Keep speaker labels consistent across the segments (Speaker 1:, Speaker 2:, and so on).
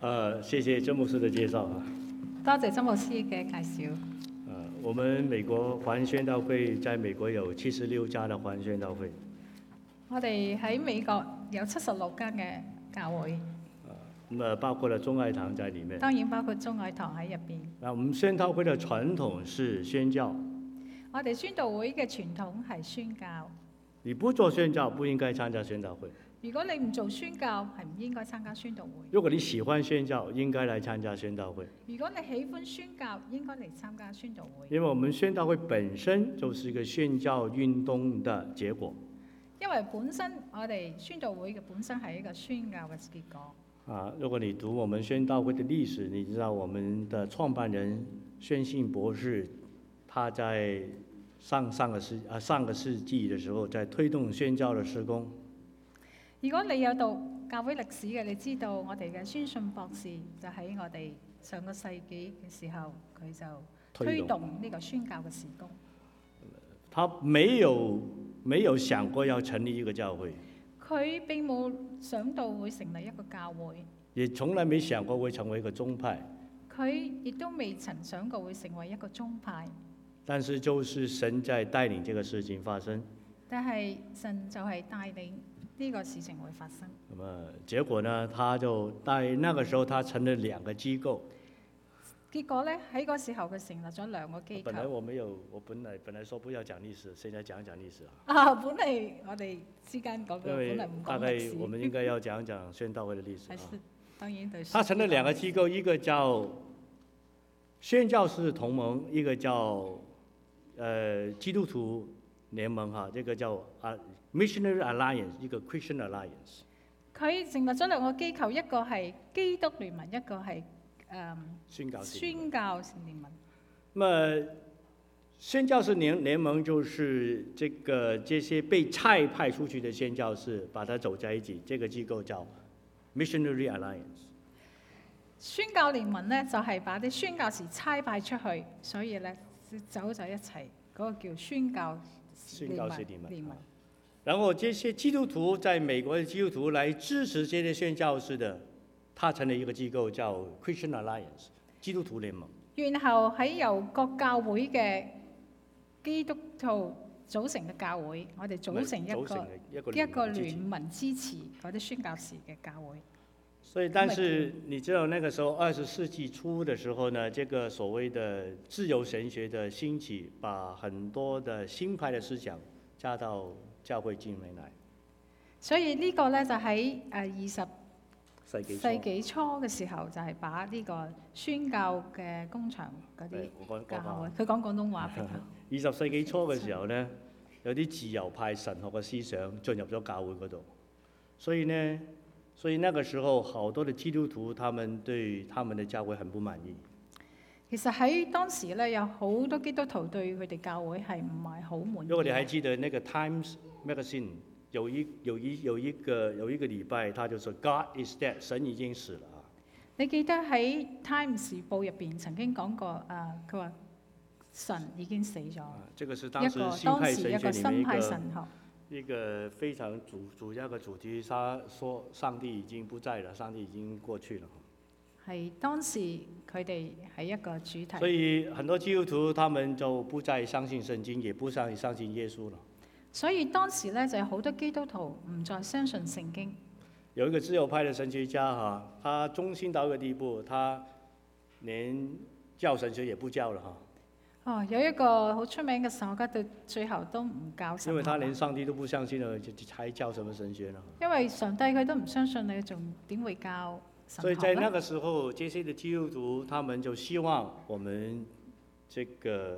Speaker 1: 謝謝曾牧師的介紹啊。
Speaker 2: 多謝曾牧師嘅介紹。
Speaker 1: 我們美國華人宣道會在美國有76家的華人宣道會。
Speaker 2: 我哋喺美國有76間嘅教會。
Speaker 1: 包括了中愛堂在裡面。
Speaker 2: 當然包括中愛堂喺入邊。
Speaker 1: 我們宣道會的傳統是宣教。
Speaker 2: 我哋宣道會嘅傳統係宣教。
Speaker 1: 你不做宣教，不應該參加宣道會。
Speaker 2: 如果你唔做宣教，係唔應該參加宣道會。
Speaker 1: 如果你喜歡宣教，應該來參加宣道會。
Speaker 2: 如果你喜歡宣教，應該嚟參加宣道會。
Speaker 1: 因為我們宣道會本身就是一個宣教運動的結果。
Speaker 2: 因為本身我哋宣道會嘅本身係一個宣教嘅結果。
Speaker 1: 如果你讀我們宣道會的歷史，你知道我們的創辦人宣信博士，他在上個世紀的時候，在推動宣教的事工。
Speaker 2: 如果你有讀教會歷史嘅，你知道我哋嘅宣信博士就喺我哋上個世紀嘅時候，佢就推動呢個宣教嘅事工。
Speaker 1: 他沒有想過要成立一個教會，
Speaker 2: 佢並冇想到會成立一個教會，
Speaker 1: 也從來沒想過會成為一個宗派。
Speaker 2: 佢亦都未曾想過會成為一個宗派。
Speaker 1: 但是就是神在帶領這個事情發生。
Speaker 2: 但係神就係帶領呢個事情會發生。
Speaker 1: 咁結果呢，他就在那個時候，他成了2個機構。
Speaker 2: 結果呢，喺嗰時候佢成立咗2個機構。
Speaker 1: 本來我本來說不要講歷史，現在講歷史
Speaker 2: 本嚟我哋之間講嘅本嚟唔講歷史。
Speaker 1: 大概我們應該要講講宣道會的歷史啊。
Speaker 2: 當然對。
Speaker 1: 他成了2個機構，一個叫宣教士同盟，一個叫基督徒聯盟哈，這個叫Missionary Alliance， 一個 Christian Alliance。佢
Speaker 2: 成立咗2個機構，一個係基督聯盟，一個係宣教士聯盟。
Speaker 1: 咁宣教士聯盟就是這些被差派出去的宣教士，把它走在一起，這個機構叫 Missionary Alliance。
Speaker 2: 宣教聯盟呢，就係把啲宣教士差派出去，所以呢走在一齊，嗰個叫宣教士聯盟。
Speaker 1: 然後這些基督徒在美國的基督徒來支持這些宣教士的，他成立一個機構叫 Christian Alliance， 基督徒聯盟。
Speaker 2: 然後喺由各教會嘅基督徒組成嘅教會，我哋組成一個聯盟支持嗰啲宣教士嘅教會。
Speaker 1: 所以，但是你知道那個時候20世紀初的時候呢，這個所謂的自由神學的興起，把很多的新派的思想加到教會經裏來。
Speaker 2: 所以呢個呢，就喺20世紀初嘅時候，就係把呢個宣教嘅工場嗰啲教會，佢講廣東話。
Speaker 1: 20世紀初嘅時候呢，有啲自由派神學嘅思想進入咗教會嗰度，所以那個時候，好多的基督徒，他們對他們的教會很不滿意。
Speaker 2: 其實喺當時咧，有好多基督徒對佢哋教會係唔係好滿意。
Speaker 1: 如果你還記得那個 Times Magazine 有一個禮拜，他就說 God is dead， 神已經死了啊。你記得喺
Speaker 2: Times 時報入邊曾經講過佢話神已經死咗。
Speaker 1: 這個是當時一個新派神學。一個非常主要嘅主題，他說上帝已經不在了，上帝已經過去了。
Speaker 2: 係當時佢哋係一個主題。
Speaker 1: 所以很多基督徒他們就不再相信聖經，也不再相信耶穌了。
Speaker 2: 所以當時咧就有好多基督徒唔再相信聖經。
Speaker 1: 有一個自由派的神學家他忠心到一個地步，他連教神學也不教了
Speaker 2: 有一個好出名嘅神學家，到最後都唔教神學。
Speaker 1: 因為他連上帝都不相信了，還教什麼神學呢？
Speaker 2: 因為上帝佢都唔相信你，仲點會教神學呢？
Speaker 1: 所以在那個時候，這些的基督徒，他們就希望我們這個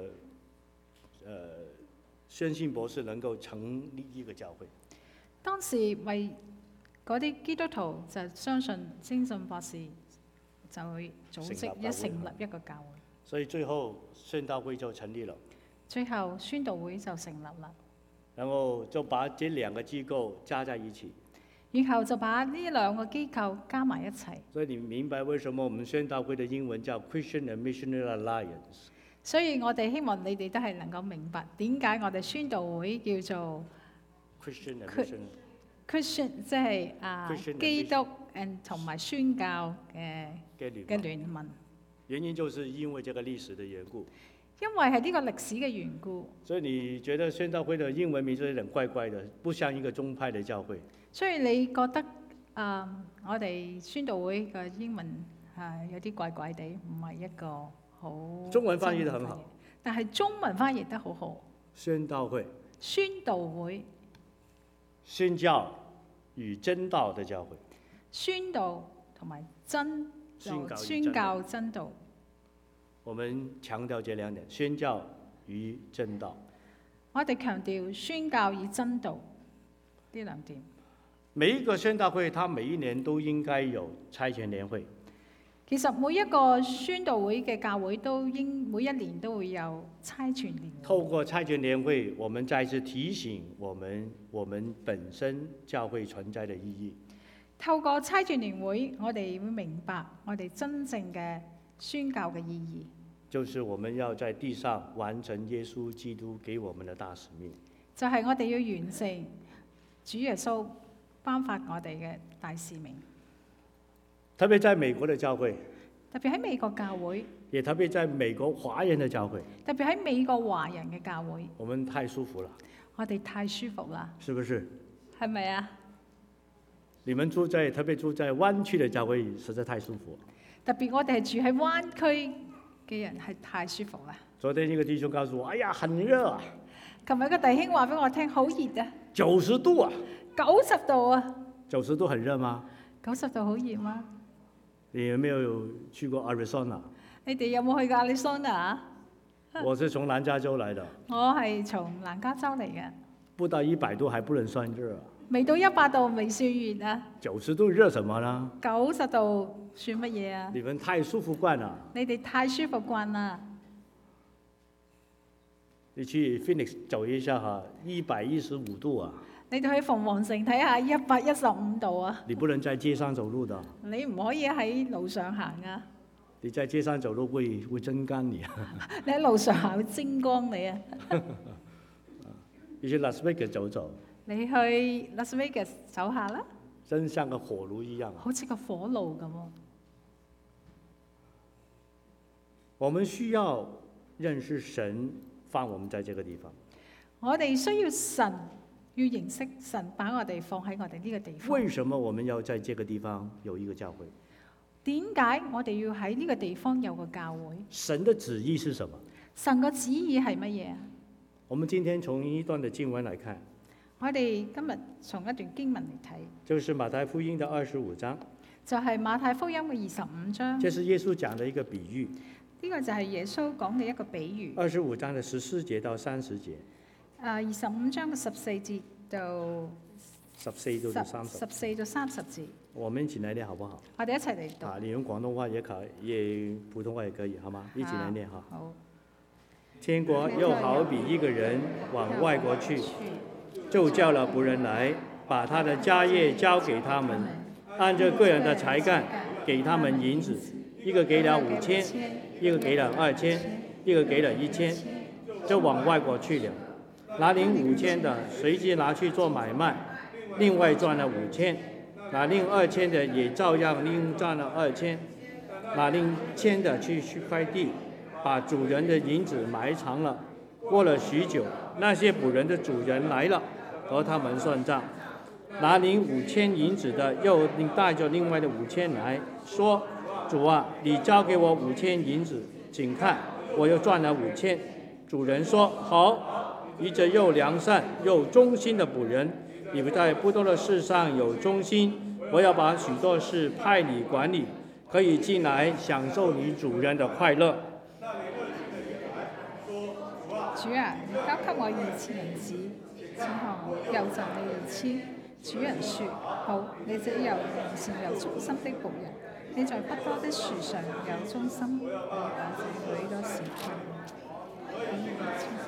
Speaker 1: 宣信博士能夠成立一個教會。
Speaker 2: 當時為嗰啲基督徒就相信宣信博士，就會組織成立一個教會。
Speaker 1: 所以最後宣道會就成立了。
Speaker 2: 最後宣道會就成立啦。
Speaker 1: 然後就把這2個機構加在一起。
Speaker 2: 然後就把呢2個機構加埋一齊。
Speaker 1: 所以你明白為什麼我們宣道會的英文叫 Christian and Missionary Alliance？
Speaker 2: 所以我哋希望你哋都係能夠明白點解我哋宣道會叫做
Speaker 1: Christian and Missionary。
Speaker 2: Christian 即係基督同埋宣教嘅聯盟。
Speaker 1: 原因就是因為這個歷史的緣故。
Speaker 2: 因為係呢個歷史嘅緣故。
Speaker 1: 所以你覺得宣道會的英文名字有點怪怪的，不像一個宗派的教會。
Speaker 2: 所以你覺得我哋宣道會嘅英文有啲怪怪地，唔係一個好。
Speaker 1: 中文翻譯得很好，
Speaker 2: 但係中文翻譯得好好。
Speaker 1: 宣道會。
Speaker 2: 宣道會。
Speaker 1: 宣教與真道的教會。
Speaker 2: 宣道同埋宣教真道。
Speaker 1: 我們強調這兩點：宣教與真道。
Speaker 2: 我哋強調宣教與真道呢兩點。
Speaker 1: 每一個宣道會，它每一年都應該有差遣年會。
Speaker 2: 其實每一個宣道會嘅教會每一年都會有差遣年會。透過
Speaker 1: 差遣年會，我們再次提醒我們本身教會存在的意義。
Speaker 2: 透過差遣年會，我哋會明白我哋真正嘅宣教嘅意義。
Speaker 1: 就是我們要在地上完成耶穌基督給我們的大使命。
Speaker 2: 就係我哋要完成主耶穌頒發我哋嘅大使命。
Speaker 1: 特別在美國的教會，
Speaker 2: 特別喺美國教會，
Speaker 1: 也特別在美國華人的教會，
Speaker 2: 特別喺美國華人嘅教會，
Speaker 1: 我們太舒服了。
Speaker 2: 我哋太舒服啦，
Speaker 1: 是不是？
Speaker 2: 係咪啊？
Speaker 1: 你們特別住在灣區的教會，實在太舒服。
Speaker 2: 特別我哋係住喺灣區嘅人係太舒服啦。
Speaker 1: 昨天一個弟兄告訴我：哎呀，很熱啊！
Speaker 2: 琴日個弟兄話俾我聽，好熱啊
Speaker 1: ！90度啊
Speaker 2: ！90度啊
Speaker 1: ！90度很熱嗎
Speaker 2: ？90度好熱嗎？
Speaker 1: 你有沒有去過 Arizona？
Speaker 2: 你哋有冇去過 Arizona？
Speaker 1: 我是從南加州來的。
Speaker 2: 我係從南加州嚟嘅。
Speaker 1: 不到100度還不能算熱啊！
Speaker 2: 未到100度未算熱啊
Speaker 1: ！90度熱什麼呢
Speaker 2: ？90度算乜嘢啊？
Speaker 1: 你們太舒服慣了。
Speaker 2: 你哋太舒服慣啦。
Speaker 1: 你去 Phoenix 走一下哈，115度啊！
Speaker 2: 你哋去鳳凰城睇下115度啊！
Speaker 1: 你不能在街上走路的。
Speaker 2: 你唔可以喺路上行啊！
Speaker 1: 你在街上走路會蒸乾你啊！
Speaker 2: 你喺路上行會蒸乾你啊！
Speaker 1: 你去 Las Vegas 走走。
Speaker 2: 你去 Las Vegas 走下啦。
Speaker 1: 真像個火爐一樣。
Speaker 2: 好似個火爐咁喎。
Speaker 1: 我們需要認識神放我們在這個地方。
Speaker 2: 我哋需要神。要認識神，把我哋放喺我哋呢個地方。
Speaker 1: 為什麼我們要在這個地方有一個教會？
Speaker 2: 點解我哋要喺呢個地方有個教會？
Speaker 1: 神的旨意是什麼？
Speaker 2: 神嘅旨意係乜嘢？
Speaker 1: 我們今天從一段的經文來看。
Speaker 2: 我哋今日從一段經文嚟睇。
Speaker 1: 就是馬太福音的25章。
Speaker 2: 就係馬太福音嘅25章。
Speaker 1: 這是耶穌講的一個比喻。
Speaker 2: 呢個就係耶穌講嘅一個比喻。
Speaker 1: 25章的14節到30節。
Speaker 2: 25章嘅14節到
Speaker 1: 14到30
Speaker 2: 節。
Speaker 1: 我們一起來念好不好？
Speaker 2: 我哋一齊嚟讀。
Speaker 1: 你用廣東話也普通話也可以，好嗎？一起來念哈。
Speaker 2: 好。
Speaker 1: 天國又好比一個人往外國去，就叫了僕人來，把他的家業交給他們，按着個人的才幹給他們銀子，一個給了5000，一個給了2000，一個給了1000，就往外國去了。拿領5000的隨即拿去做買賣，另外賺了5000；拿領2000的也照樣另賺了2000；拿領1000的去塊地，把主人的銀子埋藏了。過了許久，那些僕人的主人來了，和他們算賬。拿領5000銀子的又帶着另外的5000來說：主啊，你交給我5000銀子，請看，我又賺了5000。主人說：好。一個又良善又忠心的僕人，你在不多的事上有忠心，我要把許多事派你管理，可以進來享受你主人的快樂。
Speaker 2: 主啊，你交給我2000銀子，請看我又賺你2000。主人說：好，你這又良善又忠心的僕人，你在不多的事上有忠心，我要把這許多事派你。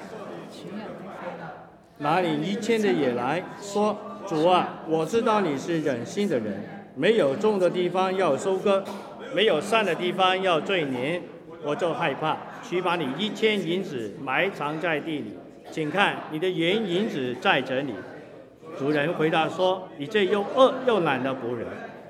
Speaker 1: 拿領1000的也來說：主啊，我知道你是忍心的人，沒有種的地方要收割，沒有善的地方要聚年，我就害怕，去把你1000銀子埋藏在地裏。請看，你的原銀子在這裏。主人回答說：你這又惡又懶的僕人，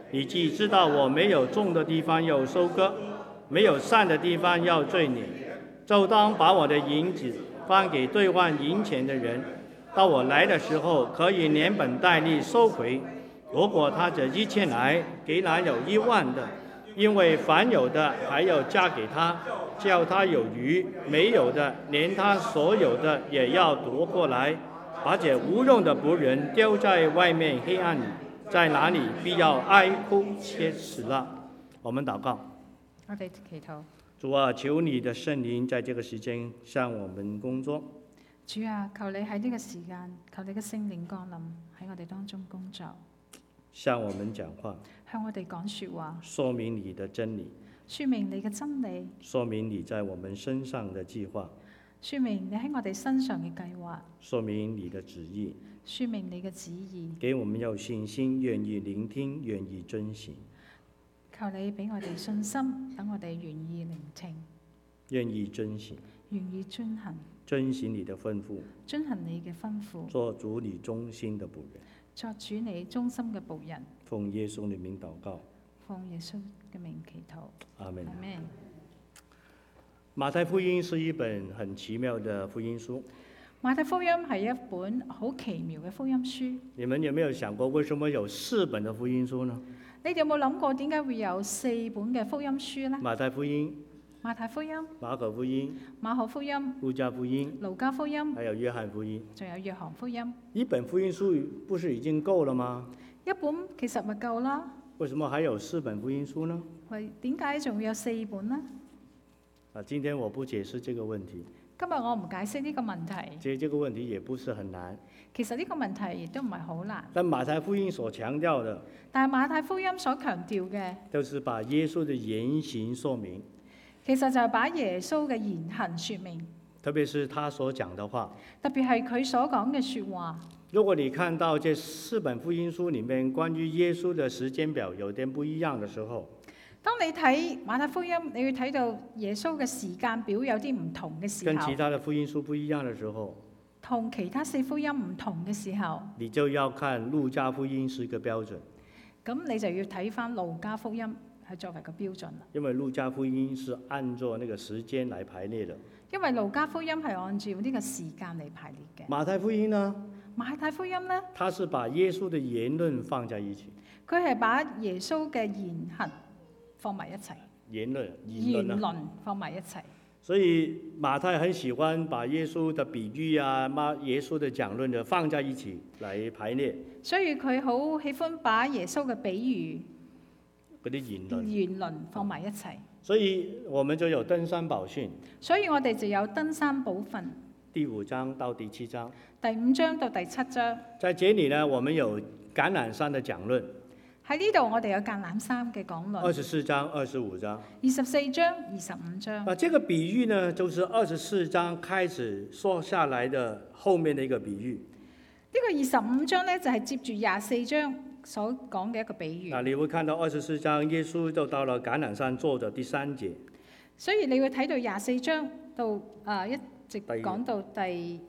Speaker 1: 你既知道我没有种的地方要收割，没有善的地方要罪孽，就当把我的银子放给兑换银钱的人，到我来的时候可以连本带利收回。如果他这1000来，给哪有1万的，因为凡有的还要加给他，叫他有余；没有的，连他所有的也要夺过来。把这无用的仆人丢在外面黑暗里，在哪里必要哀哭切齿了。我們禱告，
Speaker 2: 我哋祈禱。
Speaker 1: 主啊，求你的聖靈在這個時間向我們工作。
Speaker 2: 主啊，求你喺呢個時間，求你嘅聖靈降臨喺我哋當中工作，
Speaker 1: 向我們講話，
Speaker 2: 向我哋講説話，
Speaker 1: 說明你的真理，
Speaker 2: 説明你嘅真理，
Speaker 1: 說明你在我們身上的計劃，
Speaker 2: 説明你喺我哋身上嘅計劃，
Speaker 1: 說明你的旨意，
Speaker 2: 説明你嘅旨意，
Speaker 1: 給我們有信心，願意聆聽，願意遵行。
Speaker 2: 求你俾我哋信心，等我哋願意聆聽，
Speaker 1: 願意遵行，
Speaker 2: 願意遵行，
Speaker 1: 遵行你的吩咐，
Speaker 2: 遵行你嘅吩咐，
Speaker 1: 做主你忠心的僕人，
Speaker 2: 作主你忠心嘅僕人，
Speaker 1: 奉耶穌的名禱告，
Speaker 2: 奉耶穌嘅名祈禱。
Speaker 1: 阿門。
Speaker 2: 阿門。
Speaker 1: 馬太福音是一本很奇妙的福音書。
Speaker 2: 馬太福音係一本好奇妙嘅福音書。
Speaker 1: 你們有沒有想過，為什麼有4本的福音書呢？
Speaker 2: 你哋有冇諗過點解會有4本嘅福音書呢？
Speaker 1: 馬太福音、
Speaker 2: 馬太福音、
Speaker 1: 馬可福音、
Speaker 2: 馬可福音、
Speaker 1: 路加福音、
Speaker 2: 路加福音，
Speaker 1: 還有約翰福音。
Speaker 2: 仲有約翰福音。
Speaker 1: 一本福音書不是已經夠了嗎？
Speaker 2: 一本其實咪夠啦？
Speaker 1: 為什麼還有4本福音書呢？
Speaker 2: 喂，點解仲會有4本呢？
Speaker 1: 今天我不解釋這個問題。
Speaker 2: 今日我唔解釋呢個問題。
Speaker 1: 這個問題也不是很難。
Speaker 2: 其實呢個問題亦都唔係好難。
Speaker 1: 但馬太福音所強調的，
Speaker 2: 但係馬太福音所強調嘅，
Speaker 1: 就是把耶穌的言行說明。
Speaker 2: 其實就係把耶穌嘅言行説明。
Speaker 1: 特別是他所講的話。
Speaker 2: 特別係佢所講嘅説話。
Speaker 1: 如果你看到這4本福音書裡面關於耶穌的時間表有點不一樣的時候，
Speaker 2: 當你睇馬太福音，你會睇到耶穌嘅時間表有啲唔同嘅時候，
Speaker 1: 跟其他的福音書不一樣的時候，
Speaker 2: 同其他4福音唔同嘅時候，
Speaker 1: 你就要看路加福音是一個標準。
Speaker 2: 咁你就要睇返路加福音係作為個標準啦。
Speaker 1: 因為路加福音是按照那個時間來排列的。
Speaker 2: 因為路加福音係按照呢個時間嚟排列嘅。
Speaker 1: 馬太福音呢？
Speaker 2: 馬太福音呢？它
Speaker 1: 是把耶穌的言論放在一起。
Speaker 2: 佢係把耶穌嘅言行放埋一齊。言論放埋一齊。
Speaker 1: 所以馬太很喜歡把耶穌的比喻啊、耶穌的講論放在一起來排列。
Speaker 2: 所以佢好喜歡把耶穌嘅比喻
Speaker 1: 嗰啲
Speaker 2: 言論放埋一齊。
Speaker 1: 所以我們就有登山寶訓。
Speaker 2: 所以我哋就有登山寶訓。
Speaker 1: 第5章到第7章。
Speaker 2: 第5章到第7章。
Speaker 1: 在這裡呢，我們有橄欖山的講論。
Speaker 2: 喺呢度我哋有橄欖山嘅講論。
Speaker 1: 24章、25章。
Speaker 2: 24章、25章。
Speaker 1: 這個比喻呢，就是24章開始說下來的後面的一個比喻。
Speaker 2: 呢個25章呢，就係接住24章所講嘅一個比喻。
Speaker 1: 你會看到24章耶穌就到了橄欖山坐的第3節。
Speaker 2: 所以你會睇到24章到一直講到第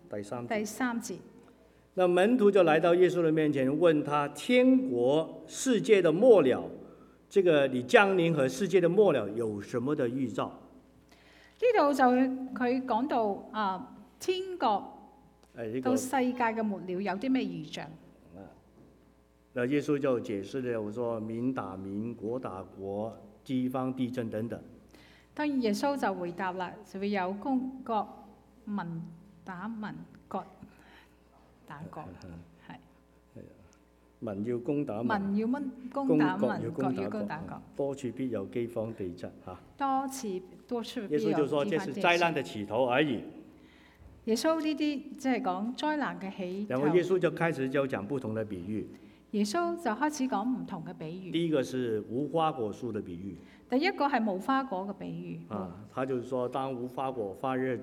Speaker 2: 3節。
Speaker 1: 那門徒就來到耶穌的面前，問他天國世界的末了，這個你降臨和世界的末了有什麼的預兆？
Speaker 2: 呢度就佢講到天國到世界嘅末了有啲咩預象？
Speaker 1: 那耶穌就解釋了，我說民打民，國打國，饑荒、地震等等。
Speaker 2: 當然耶穌就回答啦，就會有國民打民，國打國，係
Speaker 1: 民要攻打民，
Speaker 2: 民要攻打民，國要攻打國，
Speaker 1: 多處必有饑荒地震嚇。
Speaker 2: 多處必有饑荒地震。
Speaker 1: 耶穌就說這是災難的起頭而已。
Speaker 2: 耶穌呢啲即係講災難嘅起頭。
Speaker 1: 然後耶穌就開始就講不同的比喻。
Speaker 2: 耶穌就開始講唔同嘅比喻。
Speaker 1: 第一個是無花果樹的比喻。
Speaker 2: 第一個係無花果嘅比喻。
Speaker 1: 他就是說，當無花果發嫩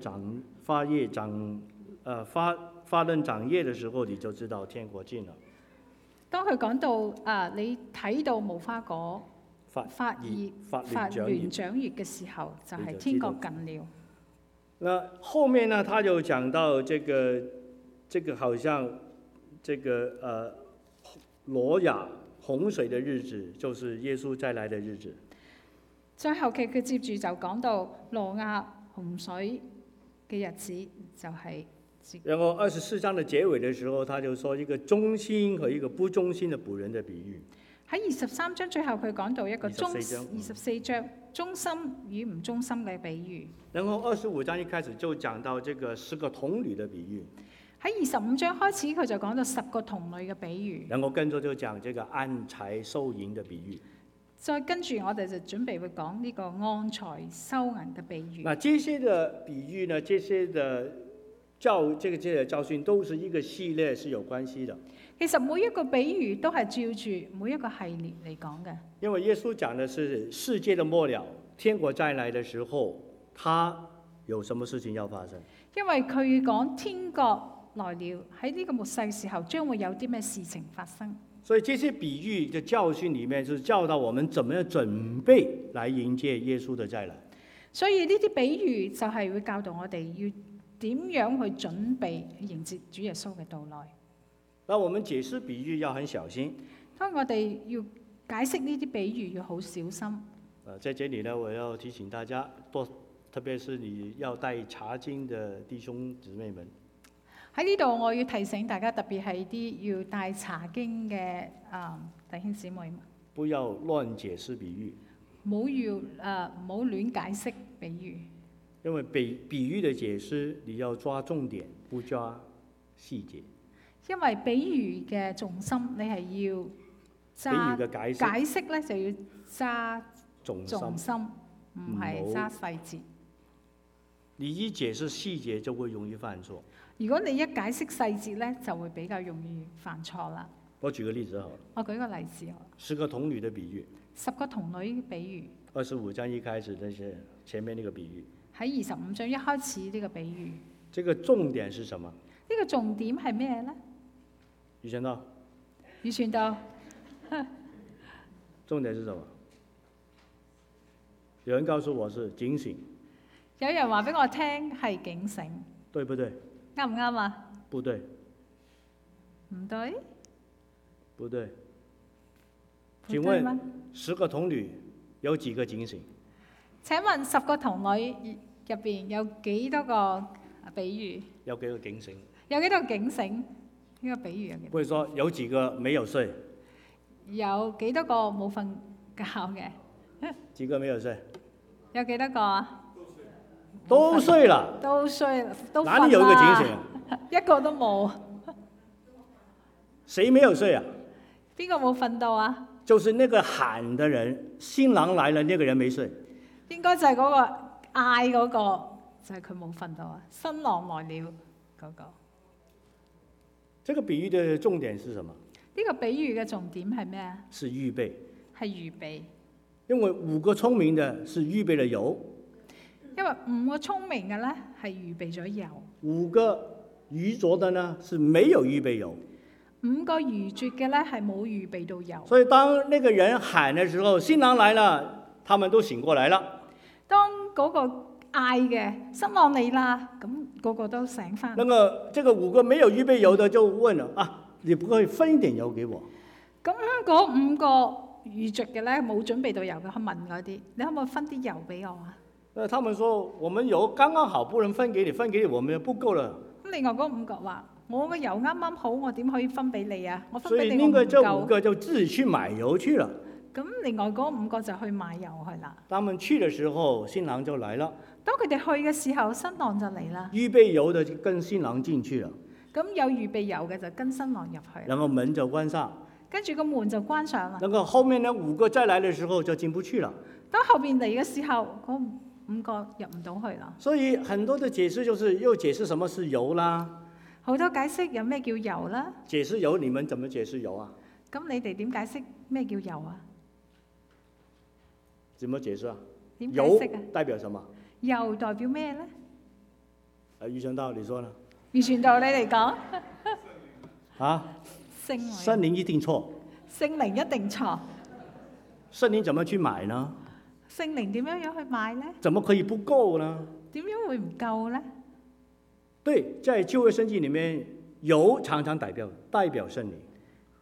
Speaker 1: 長葉的時候，你就知道天國近了。當佢講到你睇到無花果發嫩長葉嘅時候，就係天國近了。 那後面呢，他就講到這個好像這個挪亞洪水的日子，就是耶穌再來的日子。
Speaker 2: 再後期佢接住就講到挪亞洪水嘅日子，就係、
Speaker 1: 然後24章的結尾的時候，他就說一個忠心和一個不忠心的僕人的比喻。
Speaker 2: 喺23章最後佢講到一個24章忠心與唔忠心嘅比喻。
Speaker 1: 然後25章一開始就講到這個10個童女的比喻。
Speaker 2: 喺25章開始佢就講到10個童女嘅比喻。
Speaker 1: 然後跟住就講這個按財收銀的比喻。
Speaker 2: 再跟住我哋就準備會講呢個按財收銀嘅比喻。
Speaker 1: 那這些的比喻呢，這些的這些教訓都是一個系列，是有關係的。
Speaker 2: 其實每一個比喻都係照住每一個系列嚟講嘅。因
Speaker 1: 為耶穌講的是世界的末了，天國再來的時候，他有什麼事情要發生？
Speaker 2: 因為佢講天國來了，喺呢個末世嘅時候將會有啲咩事情發生。
Speaker 1: 所以這些比喻的教訓裡面，就是教導我們怎麼樣準備來迎接耶穌的再來。
Speaker 2: 所以呢啲比喻就係會教導我哋要點樣去準備迎接主耶穌嘅到來。
Speaker 1: 那我們解釋比喻要很小心。
Speaker 2: 當我哋要解釋呢啲比喻要好小心。
Speaker 1: 在這裡呢，我要提醒大家，特別是你要帶查經的弟兄姊妹們。
Speaker 2: 喺呢度我要提醒大家，特別係啲要帶查經嘅弟兄姊妹們，
Speaker 1: 不要亂解釋比喻。
Speaker 2: 唔好亂解釋比喻。
Speaker 1: 因為比喻的解釋，你要抓重點，不抓細節。因為
Speaker 2: 比喻嘅重心，你係要揸
Speaker 1: 比喻嘅
Speaker 2: 解釋咧，就要揸
Speaker 1: 重
Speaker 2: 心，唔係揸細節。
Speaker 1: 你一解釋細節就會容易犯錯。
Speaker 2: 如果你一解釋細節咧，就會比較容易犯錯啦。
Speaker 1: 我舉個例子好了。
Speaker 2: 我舉個例子好。
Speaker 1: 10個童女的比喻。
Speaker 2: 10個童女比喻。
Speaker 1: 25章一開始那些前面那個比喻。
Speaker 2: 喺25章一開始呢個比喻。
Speaker 1: 這個重點是什麼？
Speaker 2: 呢個重點係咩咧？
Speaker 1: 預算到。
Speaker 2: 預算到。
Speaker 1: 重點是什麼？有人告訴我是警醒。
Speaker 2: 有人話俾我聽係警醒。
Speaker 1: 對不對？
Speaker 2: 啱唔啱啊？
Speaker 1: 不對。
Speaker 2: 唔對？
Speaker 1: 不對。請問10個童女有幾個警醒？
Speaker 2: 請問10個童女入邊有幾多個比喻？
Speaker 1: 有幾個警醒？
Speaker 2: 有幾多個警醒？呢個比喻有幾多？
Speaker 1: 或者說有幾個沒有睡？
Speaker 2: 有幾多個冇瞓覺嘅？
Speaker 1: 幾個沒有睡？
Speaker 2: 有幾多個啊？
Speaker 1: 都睡了。
Speaker 2: 都睡了，都瞓啦。
Speaker 1: 哪裡有一個警醒？
Speaker 2: 一個都冇。
Speaker 1: 誰沒有睡啊？
Speaker 2: 邊個冇瞓到啊？
Speaker 1: 就是那個喊的人，新郎來了，那個人沒睡。
Speaker 2: 應該就係嗰個嗌嗰個，就係佢冇瞓到啊！新郎來了嗰個。
Speaker 1: 這個比喻的重點是什麼？
Speaker 2: 呢個比喻嘅重點係咩啊？
Speaker 1: 是預備。
Speaker 2: 係預備。
Speaker 1: 因為5個聰明的是預備了油。
Speaker 2: 因為5個聰明嘅咧係預備咗油。
Speaker 1: 5個愚拙的呢是沒有預備油。
Speaker 2: 5個愚拙嘅咧係冇預備到油。
Speaker 1: 所以當那個人喊的時候，新郎來了，他們都醒過來了。
Speaker 2: 當嗰個嗌嘅新郎嚟啦，咁個個都醒翻。
Speaker 1: 那個這個5個沒有預備油的就問了啊，你不可以分一點油給我？
Speaker 2: 咁嗰5個愚拙嘅咧冇準備到油嘅，去問嗰啲，你可唔可以分啲油俾我啊？
Speaker 1: 他們說我們油剛剛好，不能分給你，分給你我們不夠了。
Speaker 2: 咁另外嗰5個話，我個油啱啱好，我點可以分俾你啊？我分俾你
Speaker 1: 所以
Speaker 2: 我唔夠。
Speaker 1: 這5個就自己去買油去了。
Speaker 2: 咁另外嗰5個就去買油去啦。
Speaker 1: 他們去的時候，新郎就來了。
Speaker 2: 當佢哋去嘅時候，新郎就嚟啦。
Speaker 1: 預備油的就跟新郎進去了。
Speaker 2: 咁有預備油嘅就跟新郎入去。
Speaker 1: 然後門就關上。
Speaker 2: 跟住個門就關上啦。
Speaker 1: 然後後面呢5個再來的時候就進不去了。
Speaker 2: 當後邊嚟嘅時候，嗰5個入唔到去啦。
Speaker 1: 所以很多的解釋就是又解釋什麼是油啦。
Speaker 2: 好多解釋有咩叫油啦？
Speaker 1: 解釋油，你們怎麼解釋油啊？
Speaker 2: 咁你哋點解釋咩叫油啊？
Speaker 1: 怎麼解釋啊？
Speaker 2: 點解釋啊？
Speaker 1: 油代表什麼？
Speaker 2: 油代表咩咧？
Speaker 1: 余傳道，你說呢？
Speaker 2: 余傳道，你嚟講。
Speaker 1: 啊？聖靈一定錯。聖靈一定錯。聖靈怎麼去買呢？
Speaker 2: 聖靈點樣去買咧？
Speaker 1: 怎麼可以不夠呢？
Speaker 2: 點樣會唔夠咧？
Speaker 1: 對，在舊約聖經裡面，油常常代表聖靈。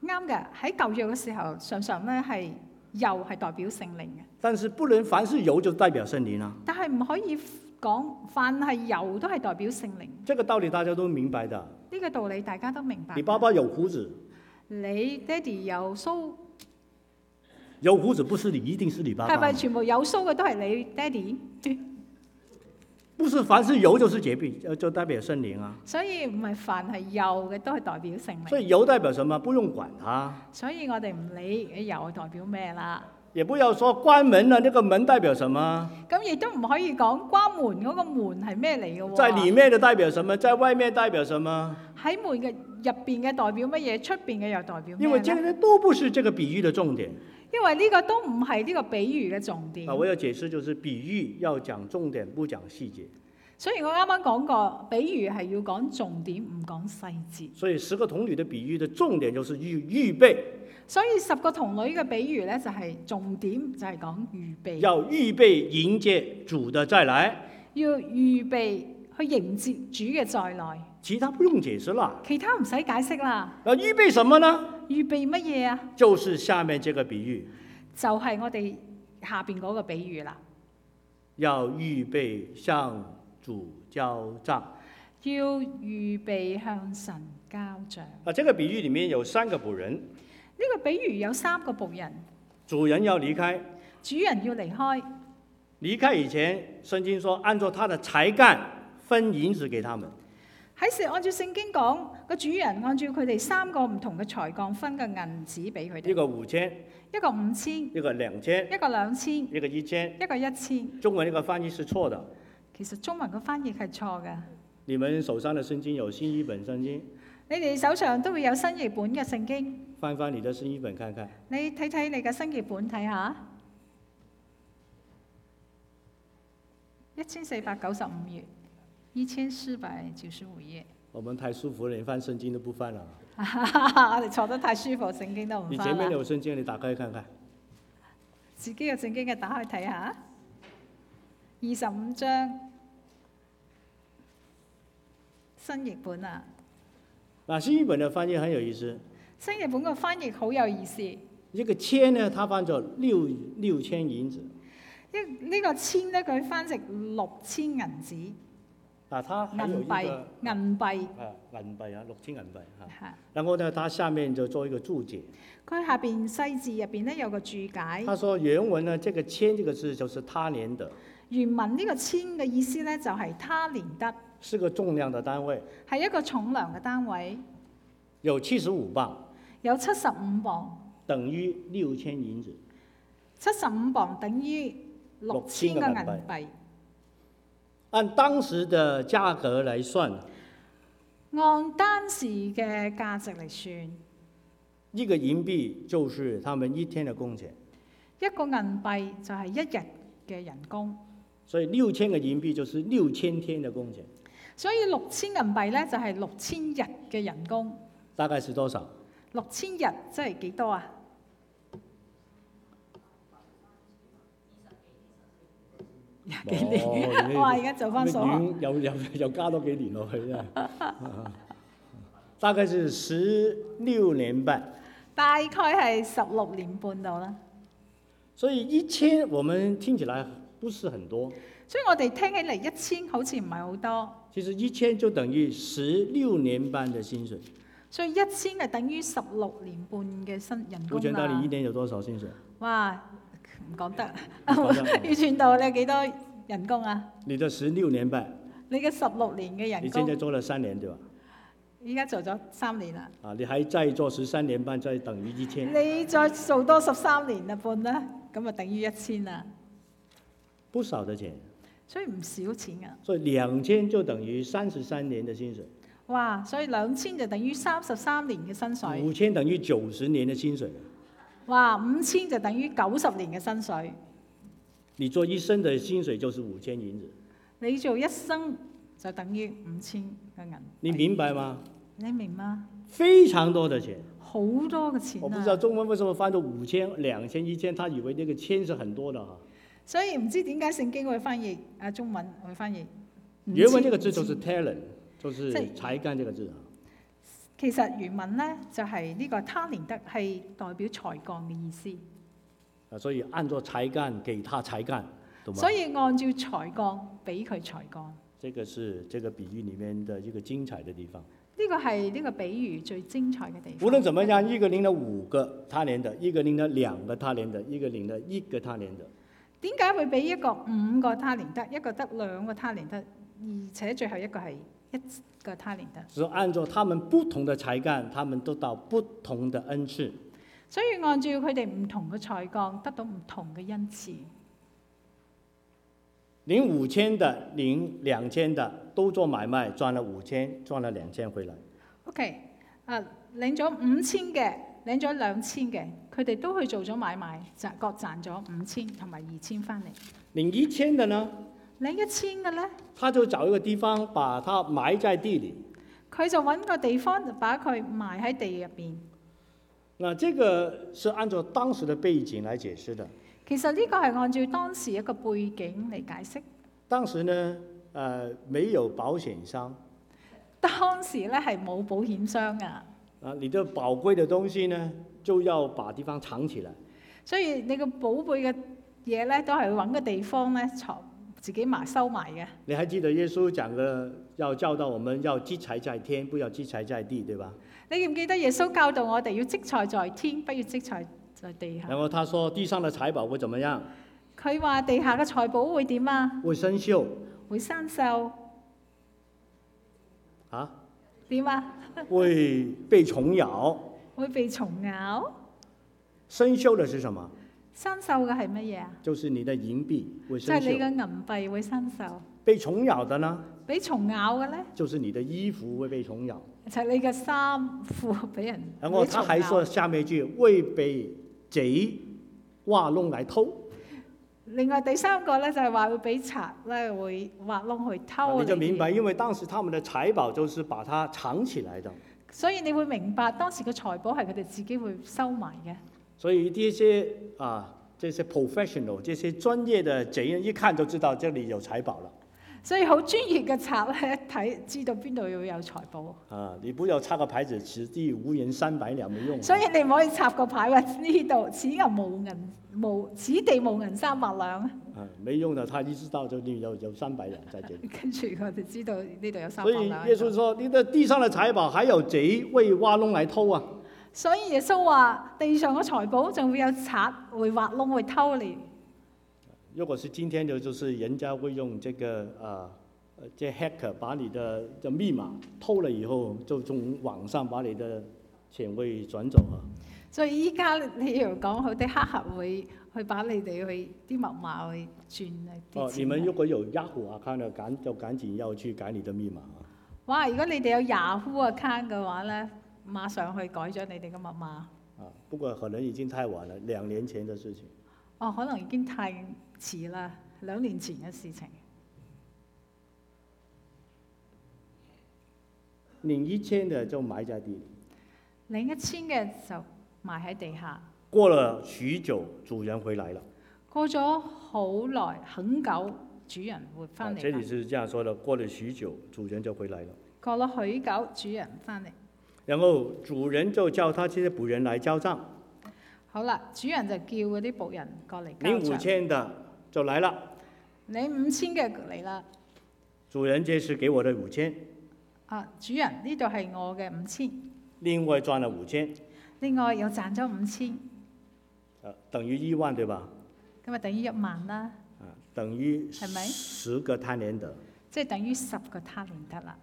Speaker 2: 啱嘅，喺舊約嘅時候，常常咧係油係代表聖靈嘅，
Speaker 1: 但是不能凡是油就代表聖靈啊。
Speaker 2: 但係唔可以講凡係油都係代表聖靈。
Speaker 1: 這個道理大家都明白的。
Speaker 2: 呢個道理大家都明白。
Speaker 1: 你爸爸有胡子，
Speaker 2: 你爹哋有須，
Speaker 1: 有胡子不是你，一定是你爸爸。
Speaker 2: 係咪全部有須嘅都係你爹哋？
Speaker 1: 不是凡是油就是潔癖，就代表聖靈啊。
Speaker 2: 所以唔係凡係油嘅都係代表聖靈。
Speaker 1: 所以油代表什麼？不用管它。
Speaker 2: 所以我哋唔理油代表咩啦。
Speaker 1: 也不要說關門了，那個門代表什麼？
Speaker 2: 咁亦都唔可以講關門嗰個門係咩嚟嘅喎？
Speaker 1: 在裡面的代表什麼？在外面代表什麼？
Speaker 2: 喺門嘅入邊嘅代表乜嘢？出邊嘅又代表咩？
Speaker 1: 因為這個都不是這個比喻的重點。
Speaker 2: 因為呢個都唔係呢個比喻嘅重點。
Speaker 1: 我要解釋就是比喻要講重點，不講細節。
Speaker 2: 所以我啱啱講過，比喻係要講重點，唔講細節。
Speaker 1: 所以10個童女的比喻的重點就是預備。
Speaker 2: 所以10個童女嘅比喻咧，就係重點，就係講預備。
Speaker 1: 要預備迎接主的再來。
Speaker 2: 要預備去迎接主嘅再來。
Speaker 1: 其他不用解釋啦。
Speaker 2: 其他唔使解釋啦。
Speaker 1: 預備什麼呢？
Speaker 2: 預備乜嘢啊？
Speaker 1: 就是下面這個比喻。
Speaker 2: 就係我哋下邊嗰個比喻啦。
Speaker 1: 要預備向主交賬。
Speaker 2: 要預備向神交賬。
Speaker 1: 這個比喻裡面有3個僕人。
Speaker 2: 呢個比喻有3個僕人。
Speaker 1: 主人要離開。
Speaker 2: 主人要離開。
Speaker 1: 離開以前，聖經說按照他的才幹分銀子給他們。
Speaker 2: 喺按照聖經講，個主人按照佢哋3個唔同嘅才幹分個銀紙俾佢哋。
Speaker 1: 一個5000，
Speaker 2: 一個5000，
Speaker 1: 一個2000，
Speaker 2: 一個2000，
Speaker 1: 一個1000，
Speaker 2: 一個1000。
Speaker 1: 中文呢個翻譯是錯的。
Speaker 2: 其實中文個翻譯係錯嘅。
Speaker 1: 你們手上的聖經有新譯本聖經？
Speaker 2: 你哋手上都會有新譯本嘅聖經。
Speaker 1: 翻翻你的新譯本看看。
Speaker 2: 你睇睇你嘅新譯本睇下。1495頁，1495頁。
Speaker 1: 我們太舒服了，連翻聖經都不翻了。
Speaker 2: 我哋坐得太舒服，聖經都唔翻啦。
Speaker 1: 你前面有聖經，你打開看看。
Speaker 2: 自己嘅聖經嘅打開睇下。25章新譯本啊。
Speaker 1: 嗱，新譯本嘅翻譯很有意思。
Speaker 2: 新譯本個翻譯好有意思。
Speaker 1: 一個千呢，它翻作六千銀子。
Speaker 2: 呢個千咧，佢翻成6000銀紙。
Speaker 1: 啊，它還有一個
Speaker 2: 銀幣。
Speaker 1: 銀幣啊，6000銀幣嚇。
Speaker 2: 係。
Speaker 1: 然後呢，它下面就做一個注解。
Speaker 2: 佢下邊細字入邊咧有個注解。
Speaker 1: 他說原文呢，這個千這個字就是他連得。
Speaker 2: 原文呢個千嘅意思咧就係他連得。
Speaker 1: 是個重量的單位。
Speaker 2: 係一個重量嘅單位。
Speaker 1: 有75磅。
Speaker 2: 有75磅。
Speaker 1: 等於6000銀子。
Speaker 2: 75磅等於6000個銀幣。
Speaker 1: 按當時的價格來算，
Speaker 2: 按當時嘅價值嚟算，
Speaker 1: 一個銀幣就是他們一天的工錢。
Speaker 2: 一個銀幣就係1日嘅人工。
Speaker 1: 所以6000個銀幣就是6000天的工錢。
Speaker 2: 所以6000銀幣咧就係6000日嘅人工。
Speaker 1: 大概是多少
Speaker 2: ？6000日即係幾多啊？20幾年，哇！而家做翻數學，
Speaker 1: 又加多幾年落去啫。大概是16年半。
Speaker 2: 大概係16年半到啦。
Speaker 1: 所以1000，我們聽起來不是很多。
Speaker 2: 所以我哋聽起嚟1000好似唔係好多。
Speaker 1: 其實1000就等於16年半的薪水。
Speaker 2: 所以1000係等於16年半嘅人工啦。
Speaker 1: 吳傳道，你一年有多少薪水？
Speaker 2: 哇！唔講得。余傳道，你有幾多人工啊？
Speaker 1: 你的16年半。
Speaker 2: 你嘅16年嘅人工。
Speaker 1: 你現在做了3年，對吧？
Speaker 2: 依家做咗3年啦。
Speaker 1: 啊，你還再做13年半，再等於1000。
Speaker 2: 你再做多13年啦半啦，咁啊等於1000啦。
Speaker 1: 不少的錢。
Speaker 2: 所以唔少錢啊。
Speaker 1: 所以2000就等於33年的薪水。
Speaker 2: 哇！所以2000就等於33年嘅薪水。
Speaker 1: 5000等於90年的薪水。哇
Speaker 2: ！5000就等於90年嘅薪水。
Speaker 1: 你做一生的薪水就是5000銀子。
Speaker 2: 你做一生就等於5000嘅銀。
Speaker 1: 你明白嗎？
Speaker 2: 你明嗎？
Speaker 1: 非常多的錢。
Speaker 2: 好多嘅錢啊！
Speaker 1: 我不知道中文為什麼翻到5000、2000、1000，他以為呢個千是很多的哈。
Speaker 2: 所以唔知點解聖經會翻譯中文會翻譯。
Speaker 1: 原文這個字就是 talent，就是才幹這個字啊。
Speaker 2: 其實原文咧就係呢個他連得係代表才幹嘅意思。
Speaker 1: 所以按照才幹給他才幹，懂嗎？
Speaker 2: 所以按照才幹俾佢才幹。
Speaker 1: 這個是這個比喻裡面的一個精彩的地方。
Speaker 2: 呢個係呢個比喻最精彩嘅地方。
Speaker 1: 無論怎麼樣，一個領了5個他連得，一個領了2個他連得，一個領了1個他連得。
Speaker 2: 點解會俾一個5個他連得，一個得2個他連得，而且最後一個係1個他連得？
Speaker 1: 所以按照他們不同的才幹，他們得到不同的恩賜。
Speaker 2: 所以按照佢哋唔同嘅才幹，得到唔同嘅恩賜。
Speaker 1: 領5000的、領2000的都做買賣，賺了5000，賺了2000回來。
Speaker 2: OK， 領咗5000嘅，領咗2000嘅，佢哋都去做咗買賣，各賺咗5000同埋2000翻嚟。
Speaker 1: 領1000的呢？
Speaker 2: 領1000嘅咧，
Speaker 1: 他就找一個地方把它埋在地裡。
Speaker 2: 佢就揾個地方把佢埋喺地入邊。
Speaker 1: 那這個是按照當時的背景來解釋的。
Speaker 2: 其實呢個係按照當時一個背景嚟解釋。
Speaker 1: 當時呢，沒有保險商。
Speaker 2: 當時咧係冇保險商噶。
Speaker 1: 你的寶貴的東西呢，就要把地方藏起來。
Speaker 2: 所以你個寶貝嘅嘢咧，都係揾個地方咧藏，自己收埋嘅。
Speaker 1: 你還記得耶穌講嘅，要教導我們要積財在天，不要積財在地，對吧？你
Speaker 2: 記唔記得耶穌教導我哋要積財在天，不要積財在地下？
Speaker 1: 然後他說地上的財寶會怎麼樣？
Speaker 2: 佢話地下嘅財寶會點啊？
Speaker 1: 會生鏽。
Speaker 2: 會生鏽。
Speaker 1: 啊？
Speaker 2: 點啊？
Speaker 1: 會被蟲咬。
Speaker 2: 會被蟲咬。
Speaker 1: 生鏽的是什麼？
Speaker 2: 生鏽嘅係乜嘢啊？
Speaker 1: 就是你的銀幣會生鏽。
Speaker 2: 就係你嘅銀幣會生鏽。
Speaker 1: 被蟲咬的呢？
Speaker 2: 俾蟲咬嘅咧？
Speaker 1: 就是你的衣服會被蟲咬。
Speaker 2: 就係你嘅衫褲俾人。
Speaker 1: 然後他還說下面一句，會被賊挖窿來偷。
Speaker 2: 另外第3個咧就係話會俾賊咧會挖窿去偷。
Speaker 1: 你就明白，因為當時他們的財寶就是把它藏起來的。
Speaker 2: 所以你會明白當時嘅財寶係佢哋自己會收埋嘅。
Speaker 1: 所以這些 professional， 這些專業的賊人一看就知道這裡有財寶了。
Speaker 2: 所以好專業嘅賊咧，一睇知道邊度要有財寶。
Speaker 1: 你不要插個牌子，此地無銀300兩，沒用。
Speaker 2: 所以你唔可以插個牌話呢度此地無銀300兩。
Speaker 1: 沒用的，他一知道就有300兩在這裡。
Speaker 2: 跟住我哋知道呢度有300兩。
Speaker 1: 所以耶穌說：你的地上的財寶，還有賊會挖窿來偷啊！
Speaker 2: 所以耶穌話：地上嘅財寶仲會有賊會挖窿會偷你。
Speaker 1: 如果是今天的，就是人家會用這個這 hacker 把你的密碼偷了以後，就從網上把你的錢會轉走啊。
Speaker 2: 所以依家你要講好啲黑客會去把你哋去啲密碼去轉啊。
Speaker 1: 你們如果有 Yahoo account 的，趕緊要去改你的密碼啊。
Speaker 2: 哇！如果你哋有 Yahoo account 嘅話咧，馬上去改咗你哋嘅密碼。
Speaker 1: 不過可能已經太晚了，2年前的事情。
Speaker 2: 可能已經太遲啦，2年前嘅事情。
Speaker 1: 領1000的就埋在地裡。
Speaker 2: 領1000嘅就埋喺地下。
Speaker 1: 過了許久，主人回來了。
Speaker 2: 過咗好耐，很久，主人會翻嚟。
Speaker 1: 這裡是這樣說的：過了許久，主人就回來了。
Speaker 2: 過了許久，主人翻嚟。
Speaker 1: 然後主人就叫他這些僕人來交賬。
Speaker 2: 好啦，主人就叫嗰啲僕人過嚟交賬。
Speaker 1: 領5000的就來了。
Speaker 2: 領5000嘅嚟啦。
Speaker 1: 主人，這是給我的5000。
Speaker 2: 主人，呢度係我嘅5000。
Speaker 1: 另外賺了5000。
Speaker 2: 另外又賺咗5000。
Speaker 1: 等於1萬，對吧？
Speaker 2: 咁咪等於1萬啦。
Speaker 1: 等於10個他連得。
Speaker 2: 即係等於10個他連得啦。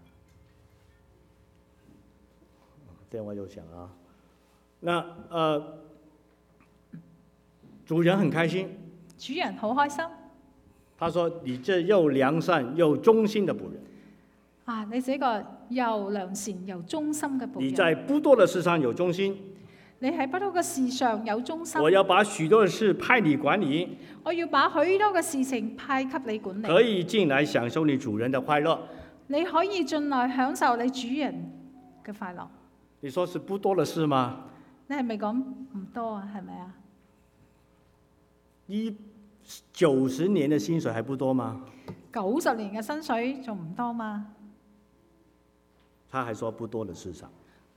Speaker 1: 電話又響啊！那主人很開心。
Speaker 2: 主人好開心。
Speaker 1: 他說：你這又良善又忠心的僕人。
Speaker 2: 你這個又良善又忠心嘅僕人。
Speaker 1: 你在不多的事上有忠心。
Speaker 2: 你喺不多嘅事上有忠心。
Speaker 1: 我要把許多的事派你管理。
Speaker 2: 我要把許多嘅事情派給你管理。
Speaker 1: 可以進來享受你主人的快樂。
Speaker 2: 你可以進來享受你主人嘅快樂。
Speaker 1: 你說是不多的事嗎？
Speaker 2: 你係咪講唔多啊？係咪啊
Speaker 1: ？90年的薪水還不多嗎
Speaker 2: ？90年嘅薪水仲唔多嗎？
Speaker 1: 他還說不多的事上。